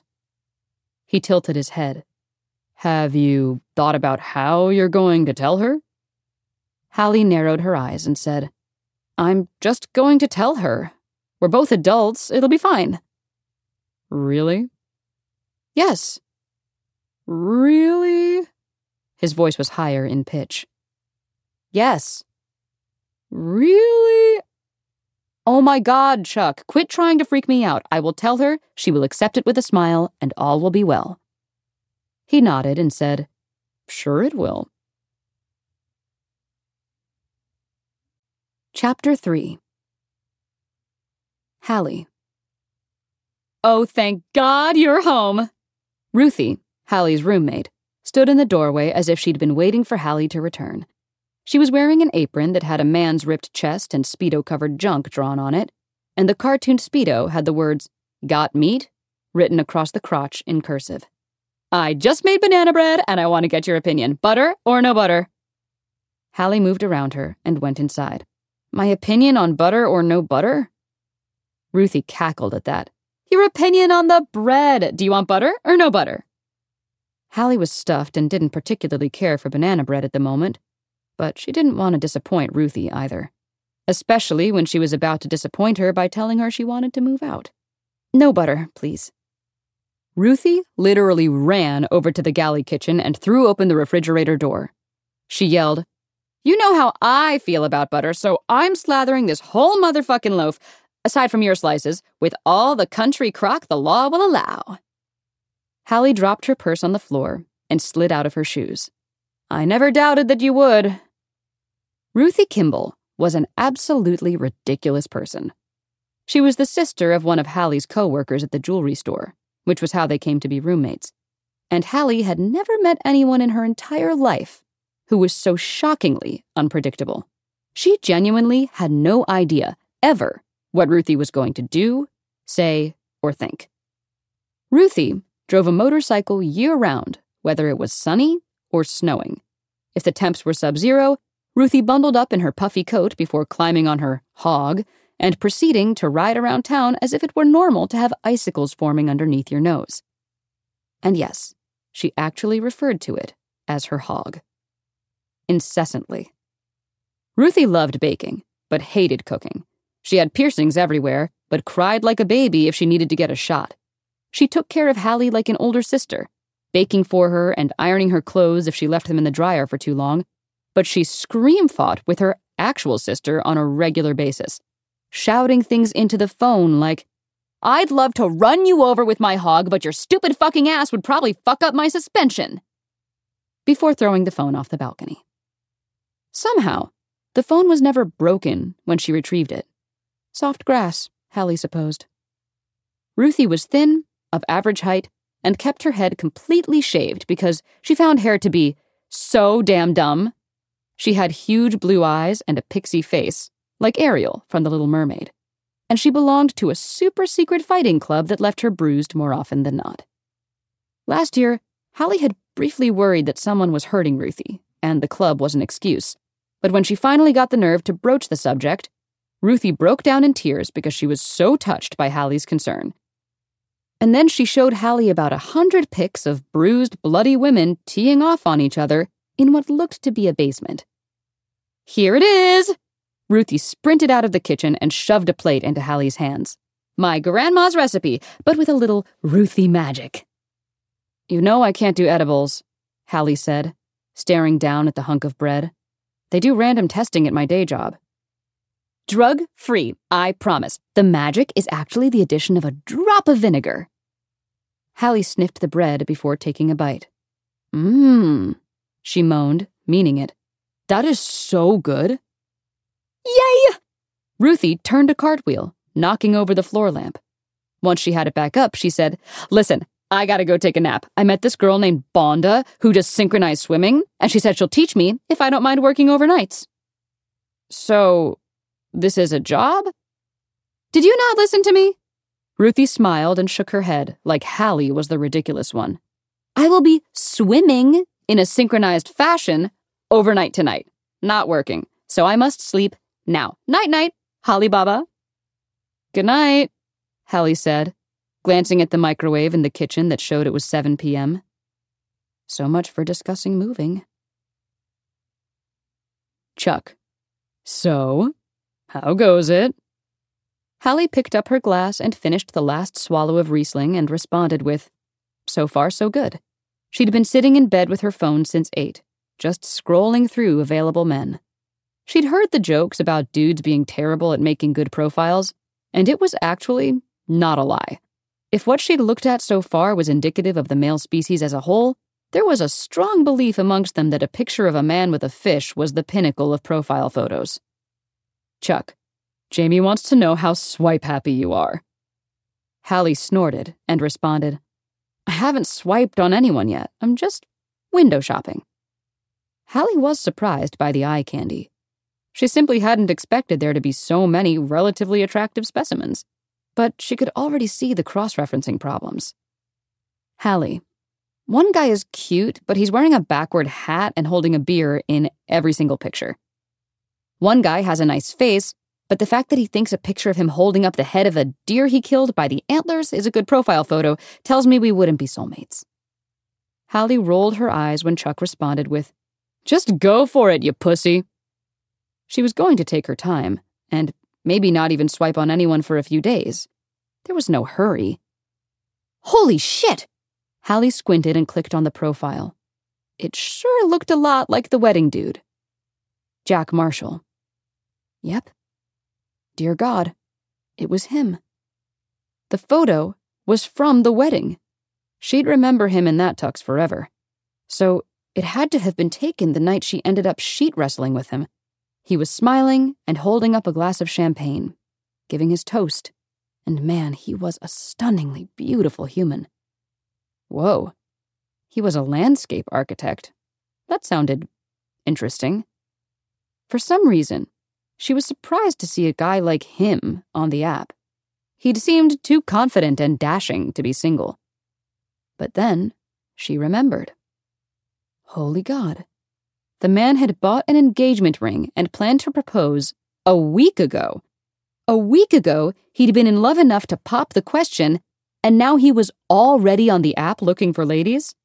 He tilted his head. "Have you thought about how you're going to tell her?" Hallie narrowed her eyes and said, "I'm just going to tell her. We're both adults. It'll be fine." "Really?" "Yes." "Really?" His voice was higher in pitch. "Yes." "Really?" "Oh my God, Chuck, quit trying to freak me out. I will tell her, she will accept it with a smile, and all will be well." He nodded and said, "Sure it will." Chapter three. Hallie. "Oh, thank God you're home." Ruthie, Hallie's roommate, stood in the doorway as if she'd been waiting for Hallie to return. She was wearing an apron that had a man's ripped chest and Speedo-covered junk drawn on it, and the cartoon Speedo had the words, "Got meat?" written across the crotch in cursive. "I just made banana bread, and I want to get your opinion. Butter or no butter?" Hallie moved around her and went inside. "My opinion on butter or no butter?" Ruthie cackled at that. "Your opinion on the bread. Do you want butter or no butter?" Hallie was stuffed and didn't particularly care for banana bread at the moment, but she didn't want to disappoint Ruthie either, especially when she was about to disappoint her by telling her she wanted to move out. "No butter, please." Ruthie literally ran over to the galley kitchen and threw open the refrigerator door. She yelled, "You know how I feel about butter, so I'm slathering this whole motherfucking loaf, aside from your slices, with all the country crock the law will allow." Hallie dropped her purse on the floor and slid out of her shoes. "I never doubted that you would." Ruthie Kimball was an absolutely ridiculous person. She was the sister of one of Hallie's co-workers at the jewelry store, which was how they came to be roommates. And Hallie had never met anyone in her entire life who was so shockingly unpredictable. She genuinely had no idea, ever, what Ruthie was going to do, say, or think. Ruthie drove a motorcycle year-round, whether it was sunny or snowing. If the temps were sub-zero, Ruthie bundled up in her puffy coat before climbing on her hog and proceeding to ride around town as if it were normal to have icicles forming underneath your nose. And yes, she actually referred to it as her hog. Incessantly. Ruthie loved baking, but hated cooking. She had piercings everywhere, but cried like a baby if she needed to get a shot. She took care of Hallie like an older sister, baking for her and ironing her clothes if she left them in the dryer for too long, but she scream-fought with her actual sister on a regular basis, shouting things into the phone like, "I'd love to run you over with my hog, but your stupid fucking ass would probably fuck up my suspension," before throwing the phone off the balcony. Somehow, the phone was never broken when she retrieved it. Soft grass, Hallie supposed. Ruthie was thin, of average height, and kept her head completely shaved because she found hair to be so damn dumb. She had huge blue eyes and a pixie face, like Ariel from The Little Mermaid, and she belonged to a super-secret fighting club that left her bruised more often than not. Last year, Hallie had briefly worried that someone was hurting Ruthie, and the club was an excuse, but when she finally got the nerve to broach the subject, Ruthie broke down in tears because she was so touched by Hallie's concern. And then she showed Hallie about a hundred pics of bruised, bloody women teeing off on each other in what looked to be a basement. Here it is! Ruthie sprinted out of the kitchen and shoved a plate into Hallie's hands. My grandma's recipe, but with a little Ruthie magic. You know I can't do edibles, Hallie said, staring down at the hunk of bread. They do random testing at my day job. Drug-free, I promise. The magic is actually the addition of a drop of vinegar. Hallie sniffed the bread before taking a bite. Mmm, she moaned, meaning it. That is so good. Yay! Ruthie turned a cartwheel, knocking over the floor lamp. Once she had it back up, she said, Listen, I gotta go take a nap. I met this girl named Bonda who does synchronized swimming, and she said she'll teach me if I don't mind working overnights. So, this is a job? Did you not listen to me? Ruthie smiled and shook her head, like Hallie was the ridiculous one. I will be swimming in a synchronized fashion overnight tonight. Not working, so I must sleep now. Night-night, Holly Baba. Good night, Hallie said, glancing at the microwave in the kitchen that showed it was seven p.m. So much for discussing moving. Chuck. So, how goes it? Hallie picked up her glass and finished the last swallow of Riesling and responded with, So far, so good. She'd been sitting in bed with her phone since eight, just scrolling through available men. She'd heard the jokes about dudes being terrible at making good profiles, and it was actually not a lie. If what she'd looked at so far was indicative of the male species as a whole, there was a strong belief amongst them that a picture of a man with a fish was the pinnacle of profile photos. Chuck, Jamie wants to know how swipe-happy you are. Hallie snorted and responded, I haven't swiped on anyone yet. I'm just window shopping. Hallie was surprised by the eye candy. She simply hadn't expected there to be so many relatively attractive specimens, but she could already see the cross-referencing problems. Hallie, one guy is cute, but he's wearing a backward hat and holding a beer in every single picture. One guy has a nice face, but the fact that he thinks a picture of him holding up the head of a deer he killed by the antlers is a good profile photo tells me we wouldn't be soulmates. Hallie rolled her eyes when Chuck responded with, Just go for it, you pussy. She was going to take her time, and maybe not even swipe on anyone for a few days. There was no hurry. Holy shit! Hallie squinted and clicked on the profile. It sure looked a lot like the wedding dude. Jack Marshall. Yep. Dear God, it was him. The photo was from the wedding. She'd remember him in that tux forever. So it had to have been taken the night she ended up sheet wrestling with him. He was smiling and holding up a glass of champagne, giving his toast. And man, he was a stunningly beautiful human. Whoa. He was a landscape architect. That sounded interesting. For some reason, she was surprised to see a guy like him on the app. He'd seemed too confident and dashing to be single. But then she remembered. Holy God. The man had bought an engagement ring and planned to propose a week ago. A week ago, he'd been in love enough to pop the question, and now he was already on the app looking for ladies?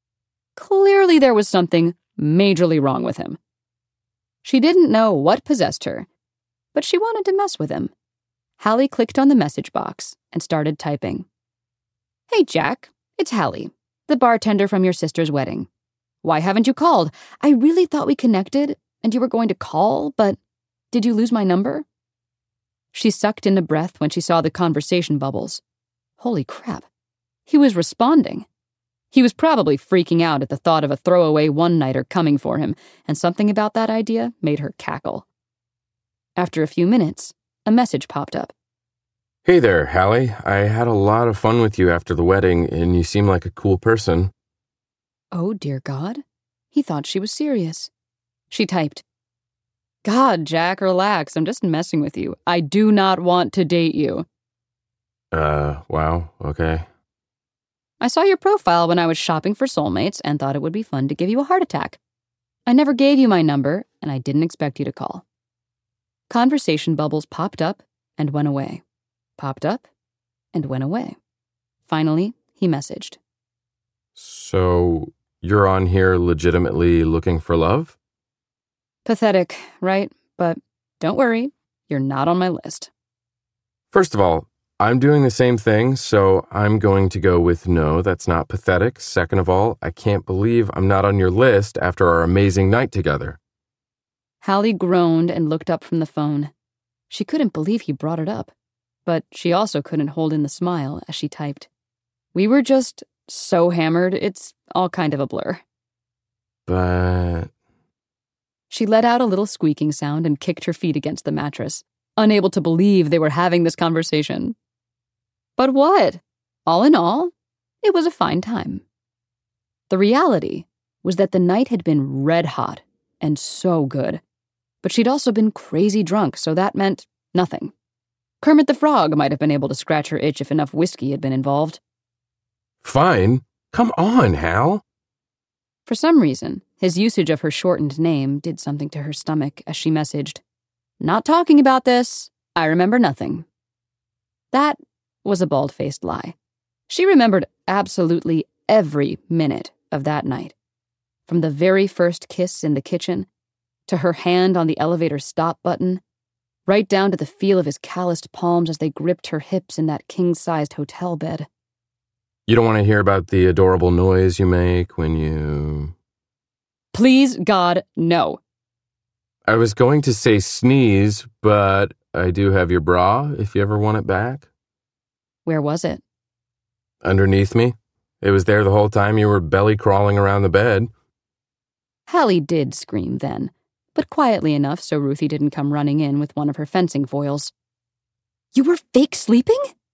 Clearly there was something majorly wrong with him. She didn't know what possessed her, but she wanted to mess with him. Hallie clicked on the message box and started typing. Hey, Jack, it's Hallie, the bartender from your sister's wedding. Why haven't you called? I really thought we connected and you were going to call, but did you lose my number? She sucked in a breath when she saw the conversation bubbles. Holy crap. He was responding. He was probably freaking out at the thought of a throwaway one-nighter coming for him, and something about that idea made her cackle. After a few minutes, a message popped up. Hey there, Hallie. I had a lot of fun with you after the wedding, and you seem like a cool person. Oh, dear God. He thought she was serious. She typed, God, Jack, relax. I'm just messing with you. I do not want to date you. Uh, wow, okay. I saw your profile when I was shopping for soulmates and thought it would be fun to give you a heart attack. I never gave you my number, and I didn't expect you to call. Conversation bubbles popped up and went away. Popped up and went away. Finally, he messaged. So, you're on here legitimately looking for love? Pathetic, right? But don't worry, you're not on my list. First of all, I'm doing the same thing, so I'm going to go with no, that's not pathetic. Second of all, I can't believe I'm not on your list after our amazing night together. Hallie groaned and looked up from the phone. She couldn't believe he brought it up, but she also couldn't hold in the smile as she typed. We were just so hammered, it's all kind of a blur. But... She let out a little squeaking sound and kicked her feet against the mattress, unable to believe they were having this conversation. But what? All in all, it was a fine time. The reality was that the night had been red hot and so good, but she'd also been crazy drunk, so that meant nothing. Kermit the Frog might have been able to scratch her itch if enough whiskey had been involved. Fine. Come on, Hal. For some reason, his usage of her shortened name did something to her stomach as she messaged, Not talking about this. I remember nothing. That was a bald-faced lie. She remembered absolutely every minute of that night. From the very first kiss in the kitchen, to her hand on the elevator stop button, right down to the feel of his calloused palms as they gripped her hips in that king-sized hotel bed. You don't want to hear about the adorable noise you make when you... Please, God, no. I was going to say sneeze, but I do have your bra if you ever want it back. Where was it? Underneath me. It was there the whole time you were belly crawling around the bed. Hallie did scream then, but quietly enough so Ruthie didn't come running in with one of her fencing foils. You were fake sleeping?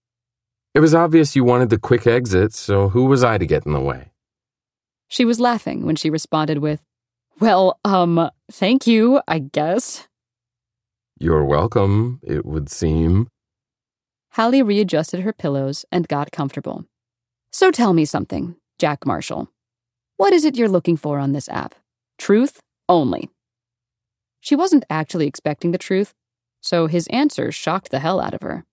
It was obvious you wanted the quick exit, so who was I to get in the way? She was laughing when she responded with, Well, um, thank you, I guess. You're welcome, it would seem. Hallie readjusted her pillows and got comfortable. So tell me something, Jack Marshall. What is it you're looking for on this app? Truth only. She wasn't actually expecting the truth, so his answer shocked the hell out of her.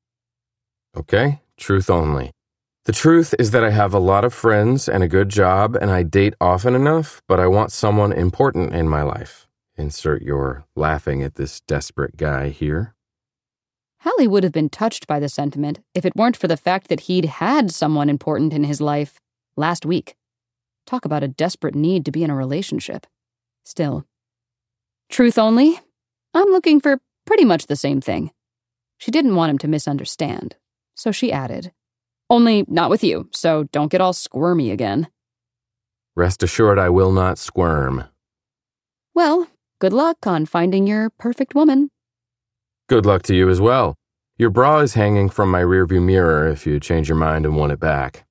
Okay, truth only. The truth is that I have a lot of friends and a good job, and I date often enough, but I want someone important in my life. Insert your laughing at this desperate guy here. Hallie would have been touched by the sentiment if it weren't for the fact that he'd had someone important in his life last week. Talk about a desperate need to be in a relationship. Still. Truth only? I'm looking for pretty much the same thing. She didn't want him to misunderstand, so she added, Only not with you, so don't get all squirmy again. Rest assured I will not squirm. Well, good luck on finding your perfect woman. Good luck to you as well. Your bra is hanging from my rearview mirror if you change your mind and want it back.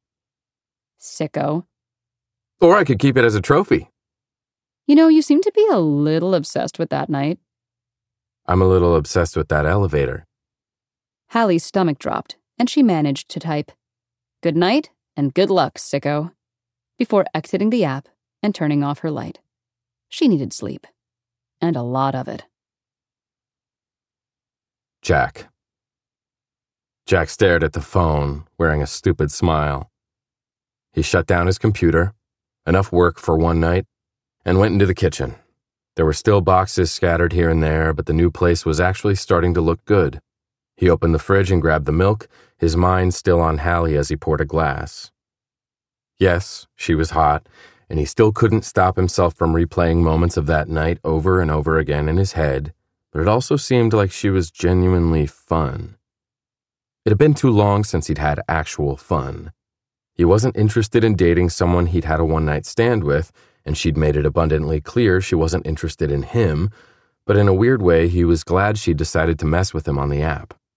Sicko. Or I could keep it as a trophy. You know, you seem to be a little obsessed with that night. I'm a little obsessed with that elevator. Hallie's stomach dropped, and she managed to type, Good night and good luck, sicko, before exiting the app and turning off her light. She needed sleep. And a lot of it. Jack. Jack stared at the phone, wearing a stupid smile. He shut down his computer, enough work for one night, and went into the kitchen. There were still boxes scattered here and there, but the new place was actually starting to look good. He opened the fridge and grabbed the milk, his mind still on Hallie as he poured a glass. Yes, she was hot, and he still couldn't stop himself from replaying moments of that night over and over again in his head, but it also seemed like she was genuinely fun. It had been too long since he'd had actual fun. He wasn't interested in dating someone he'd had a one-night stand with, and she'd made it abundantly clear she wasn't interested in him, but in a weird way he was glad she'd decided to mess with him on the app.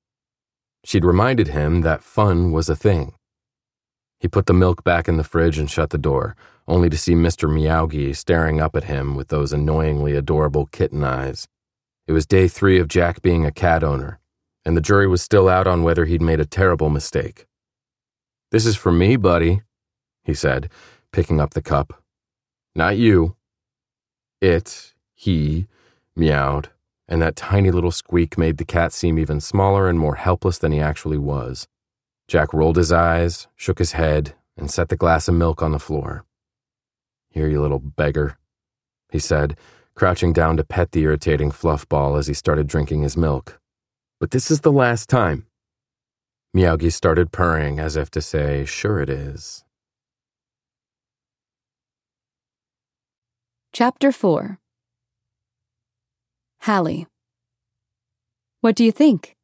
She'd reminded him that fun was a thing. He put the milk back in the fridge and shut the door, only to see Mister Miyagi staring up at him with those annoyingly adorable kitten eyes. It was day three of Jack being a cat owner, and the jury was still out on whether he'd made a terrible mistake. "This is for me, buddy," he said, picking up the cup. "Not you." It, he, meowed, and that tiny little squeak made the cat seem even smaller and more helpless than he actually was. Jack rolled his eyes, shook his head, and set the glass of milk on the floor. "Here, you little beggar," he said, crouching down to pet the irritating fluff ball as he started drinking his milk. "But this is the last time." Miyagi started purring as if to say, "Sure it is." Chapter four. Hallie. "What do you think?"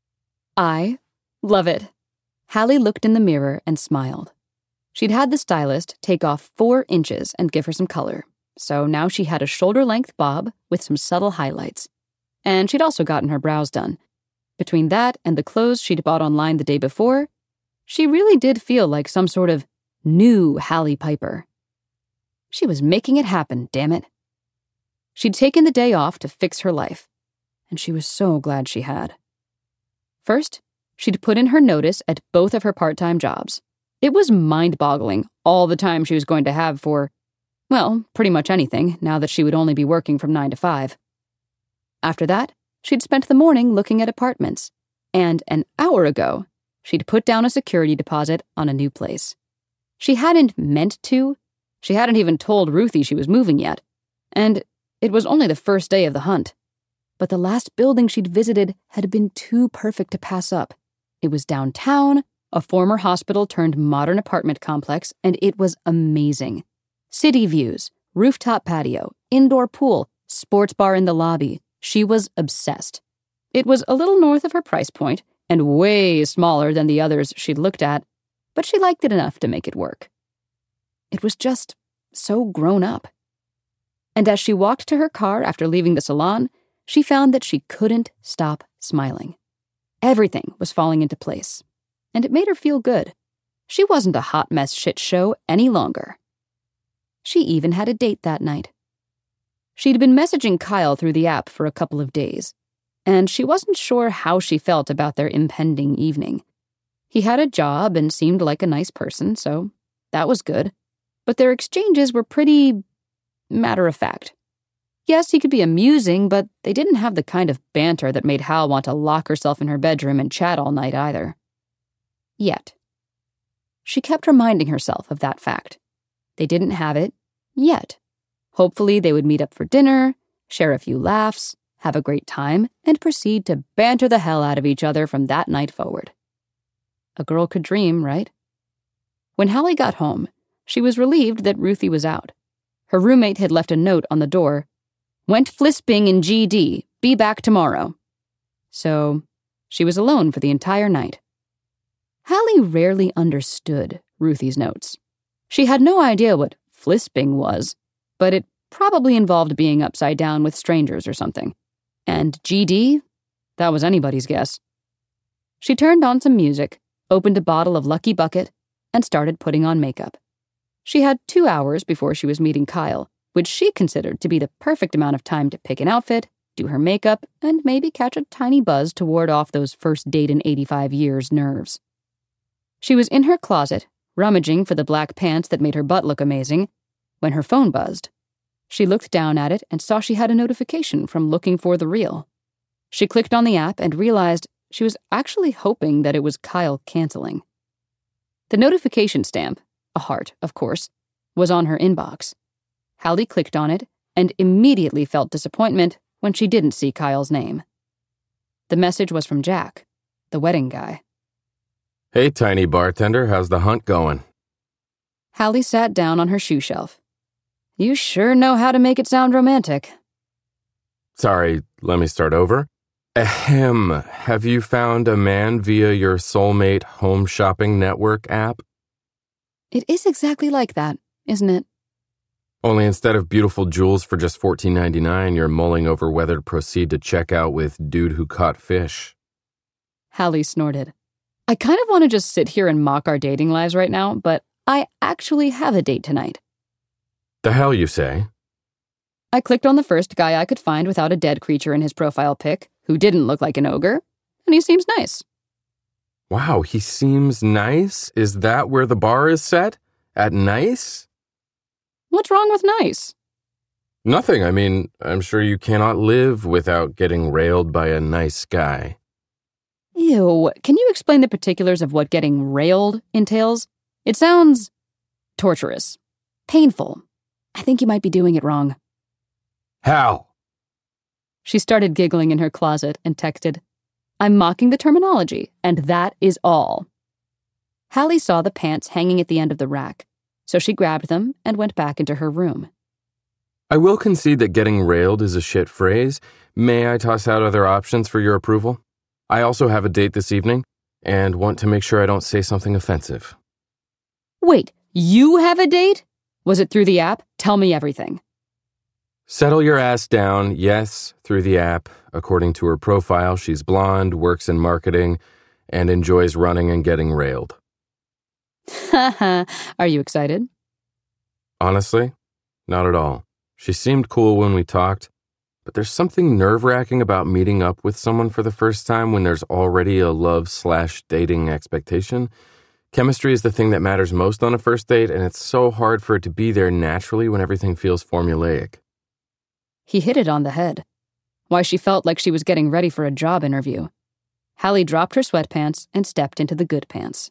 "I love it." Hallie looked in the mirror and smiled. She'd had the stylist take off four inches and give her some color, so now she had a shoulder-length bob with some subtle highlights. And she'd also gotten her brows done. Between that and the clothes she'd bought online the day before, she really did feel like some sort of new Hallie Piper. She was making it happen, damn it. She'd taken the day off to fix her life, and she was so glad she had. First, she'd put in her notice at both of her part-time jobs. It was mind-boggling, all the time she was going to have for, well, pretty much anything, now that she would only be working from nine to five. After that, she'd spent the morning looking at apartments, and an hour ago, she'd put down a security deposit on a new place. She hadn't meant to. She hadn't even told Ruthie she was moving yet, and it was only the first day of the hunt. But the last building she'd visited had been too perfect to pass up. It was downtown, a former hospital turned modern apartment complex, and it was amazing. City views, rooftop patio, indoor pool, sports bar in the lobby. She was obsessed. It was a little north of her price point, and way smaller than the others she'd looked at, but she liked it enough to make it work. It was just so grown up. And as she walked to her car after leaving the salon, she found that she couldn't stop smiling. Everything was falling into place, and it made her feel good. She wasn't a hot mess shit show any longer. She even had a date that night. She'd been messaging Kyle through the app for a couple of days, and she wasn't sure how she felt about their impending evening. He had a job and seemed like a nice person, so that was good. But their exchanges were pretty matter-of-fact. Yes, he could be amusing, but they didn't have the kind of banter that made Hal want to lock herself in her bedroom and chat all night either. Yet. She kept reminding herself of that fact. They didn't have it yet. Hopefully they would meet up for dinner, share a few laughs, have a great time, and proceed to banter the hell out of each other from that night forward. A girl could dream, right? When Hallie got home, she was relieved that Ruthie was out. Her roommate had left a note on the door. "Went flisping in G D. Be back tomorrow." So, she was alone for the entire night. Hallie rarely understood Ruthie's notes. She had no idea what flisping was, but it probably involved being upside down with strangers or something. And G D? That was anybody's guess. She turned on some music, opened a bottle of Lucky Bucket, and started putting on makeup. She had two hours before she was meeting Kyle, which she considered to be the perfect amount of time to pick an outfit, do her makeup, and maybe catch a tiny buzz to ward off those first date in eighty-five years nerves. She was in her closet, rummaging for the black pants that made her butt look amazing, when her phone buzzed. She looked down at it and saw she had a notification from Looking for the Real. She clicked on the app and realized she was actually hoping that it was Kyle canceling. The notification stamp, a heart, of course, was on her inbox. Hallie clicked on it and immediately felt disappointment when she didn't see Kyle's name. The message was from Jack, the wedding guy. "Hey, tiny bartender, how's the hunt going?" Hallie sat down on her shoe shelf. "You sure know how to make it sound romantic." Sorry, let me start over. Ahem, have you found a man via your soulmate home shopping network app? It is exactly like that, isn't it? Only instead of beautiful jewels for just fourteen ninety-nine, you're mulling over whether to proceed to check out with dude who caught fish. Hallie snorted. I kind of want to just sit here and mock our dating lives right now, but I actually have a date tonight. The hell you say? I clicked on the first guy I could find without a dead creature in his profile pic, who didn't look like an ogre, and he seems nice. Wow, he seems nice? Is that where the bar is set? At nice? What's wrong with nice? Nothing. I mean, I'm sure you cannot live without getting railed by a nice guy. Ew, can you explain the particulars of what getting railed entails? It sounds torturous, painful. I think you might be doing it wrong. Hal! She started giggling in her closet and texted, I'm mocking the terminology, and that is all. Hallie saw the pants hanging at the end of the rack, so she grabbed them and went back into her room. I will concede that getting railed is a shit phrase. May I toss out other options for your approval? I also have a date this evening, and want to make sure I don't say something offensive. Wait, you have a date? Was it through the app? Tell me everything. Settle your ass down, yes, through the app. According to her profile, she's blonde, works in marketing, and enjoys running and getting railed. Haha, are you excited? Honestly, not at all. She seemed cool when we talked, but there's something nerve-wracking about meeting up with someone for the first time when there's already a love slash dating expectation. Chemistry is the thing that matters most on a first date, and it's so hard for it to be there naturally when everything feels formulaic. He hit it on the head. Why she felt like she was getting ready for a job interview. Hallie dropped her sweatpants and stepped into the good pants.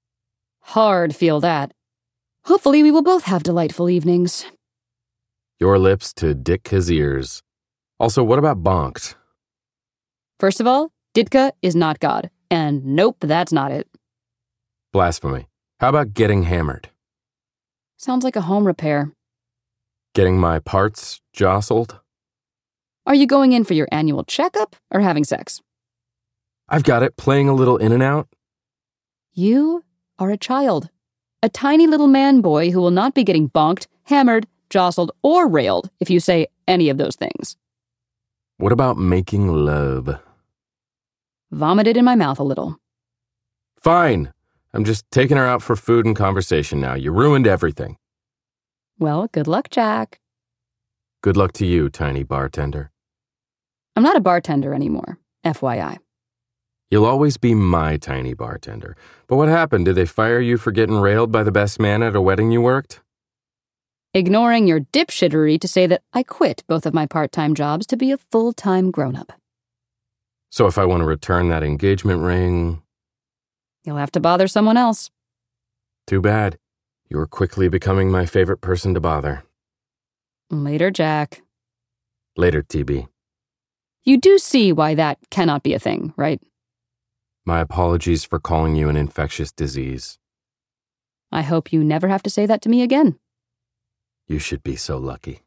Hard feel that. Hopefully we will both have delightful evenings. Your lips to Ditka's ears. Also, what about bonked? First of all, Ditka is not God, and nope, that's not it. Blasphemy. How about getting hammered? Sounds like a home repair. Getting my parts jostled? Are you going in for your annual checkup or having sex? I've got it, playing a little in and out. You are a child. A tiny little man boy who will not be getting bonked, hammered, jostled, or railed if you say any of those things. What about making love? Vomited in my mouth a little. Fine. I'm just taking her out for food and conversation now. You ruined everything. Well, good luck, Jack. Good luck to you, tiny bartender. I'm not a bartender anymore, F Y I. You'll always be my tiny bartender. But what happened? Did they fire you for getting railed by the best man at a wedding you worked? Ignoring your dipshittery to say that I quit both of my part-time jobs to be a full-time grown-up. So if I want to return that engagement ring... You'll have to bother someone else. Too bad. You're quickly becoming my favorite person to bother. Later, Jack. Later, T B. You do see why that cannot be a thing, right? My apologies for calling you an infectious disease. I hope you never have to say that to me again. You should be so lucky.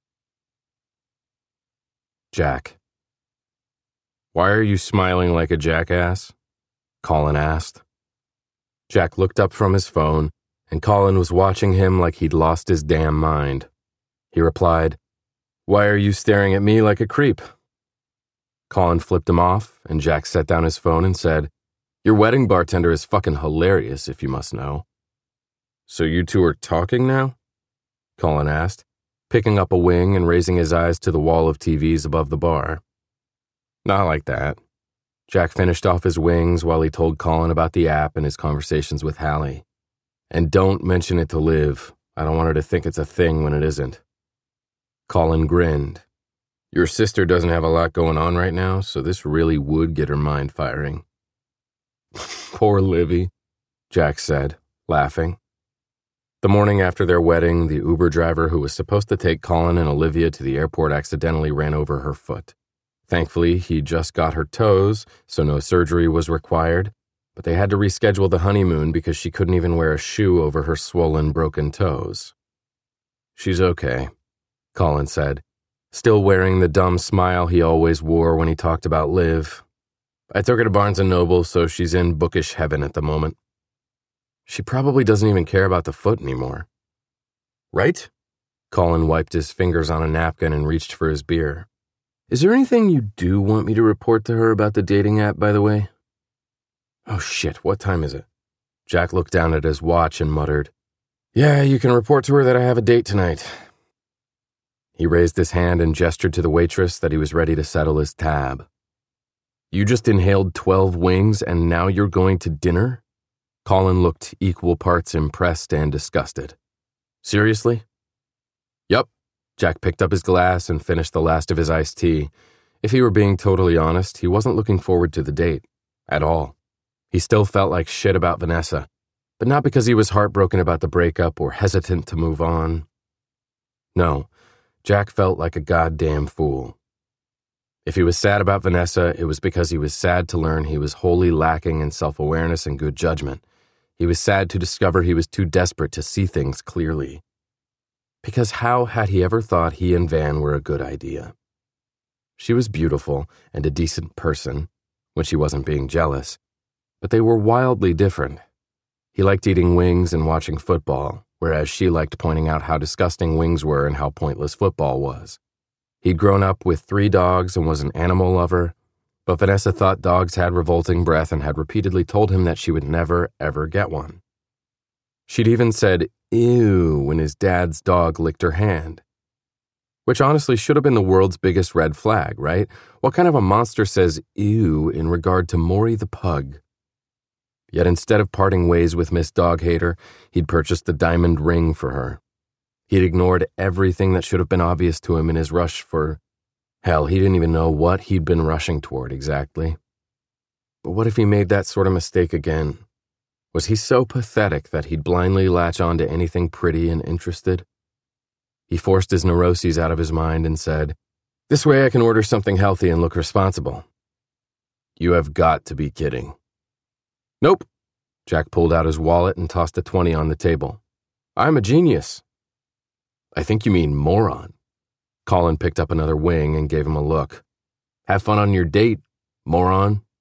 Jack. Why are you smiling like a jackass? Colin asked. Jack looked up from his phone, and Colin was watching him like he'd lost his damn mind. He replied, Why are you staring at me like a creep? Colin flipped him off, and Jack set down his phone and said, Your wedding bartender is fucking hilarious, if you must know. So you two are talking now? Colin asked, picking up a wing and raising his eyes to the wall of T Vs above the bar. Not like that. Jack finished off his wings while he told Colin about the app and his conversations with Hallie. And don't mention it to Liv. I don't want her to think it's a thing when it isn't. Colin grinned. Your sister doesn't have a lot going on right now, so this really would get her mind firing. Poor Livy, Jack said, laughing. The morning after their wedding, the Uber driver who was supposed to take Colin and Olivia to the airport accidentally ran over her foot. Thankfully, he just got her toes, so no surgery was required, but they had to reschedule the honeymoon because she couldn't even wear a shoe over her swollen, broken toes. She's okay, Colin said, still wearing the dumb smile he always wore when he talked about Liv. I took her to Barnes and Noble, so she's in bookish heaven at the moment. She probably doesn't even care about the foot anymore. Right? Colin wiped his fingers on a napkin and reached for his beer. Is there anything you do want me to report to her about the dating app, by the way? Oh shit, what time is it? Jack looked down at his watch and muttered, "Yeah, you can report to her that I have a date tonight." He raised his hand and gestured to the waitress that he was ready to settle his tab. "You just inhaled twelve wings and now you're going to dinner?" Colin looked equal parts impressed and disgusted. "Seriously?" "Yup." Jack picked up his glass and finished the last of his iced tea. If he were being totally honest, he wasn't looking forward to the date. At all. He still felt like shit about Vanessa, but not because he was heartbroken about the breakup or hesitant to move on. No, Jack felt like a goddamn fool. If he was sad about Vanessa, it was because he was sad to learn he was wholly lacking in self-awareness and good judgment. He was sad to discover he was too desperate to see things clearly. Because how had he ever thought he and Van were a good idea? She was beautiful and a decent person, when she wasn't being jealous, but they were wildly different. He liked eating wings and watching football, whereas she liked pointing out how disgusting wings were and how pointless football was. He'd grown up with three dogs and was an animal lover, but Vanessa thought dogs had revolting breath and had repeatedly told him that she would never, ever get one. She'd even said, "Ew," when his dad's dog licked her hand. Which honestly should have been the world's biggest red flag, right? What kind of a monster says "ew" in regard to Maury the pug? Yet instead of parting ways with Miss Dog Hater, he'd purchased the diamond ring for her. He'd ignored everything that should have been obvious to him in his rush for... Hell, he didn't even know what he'd been rushing toward exactly. But what if he made that sort of mistake again? Was he so pathetic that he'd blindly latch on to anything pretty and interested? He forced his neuroses out of his mind and said, "This way I can order something healthy and look responsible." "You have got to be kidding." "Nope." Jack pulled out his wallet and tossed a twenty on the table. "I'm a genius." "I think you mean moron." Colin picked up another wing and gave him a look. "Have fun on your date, moron."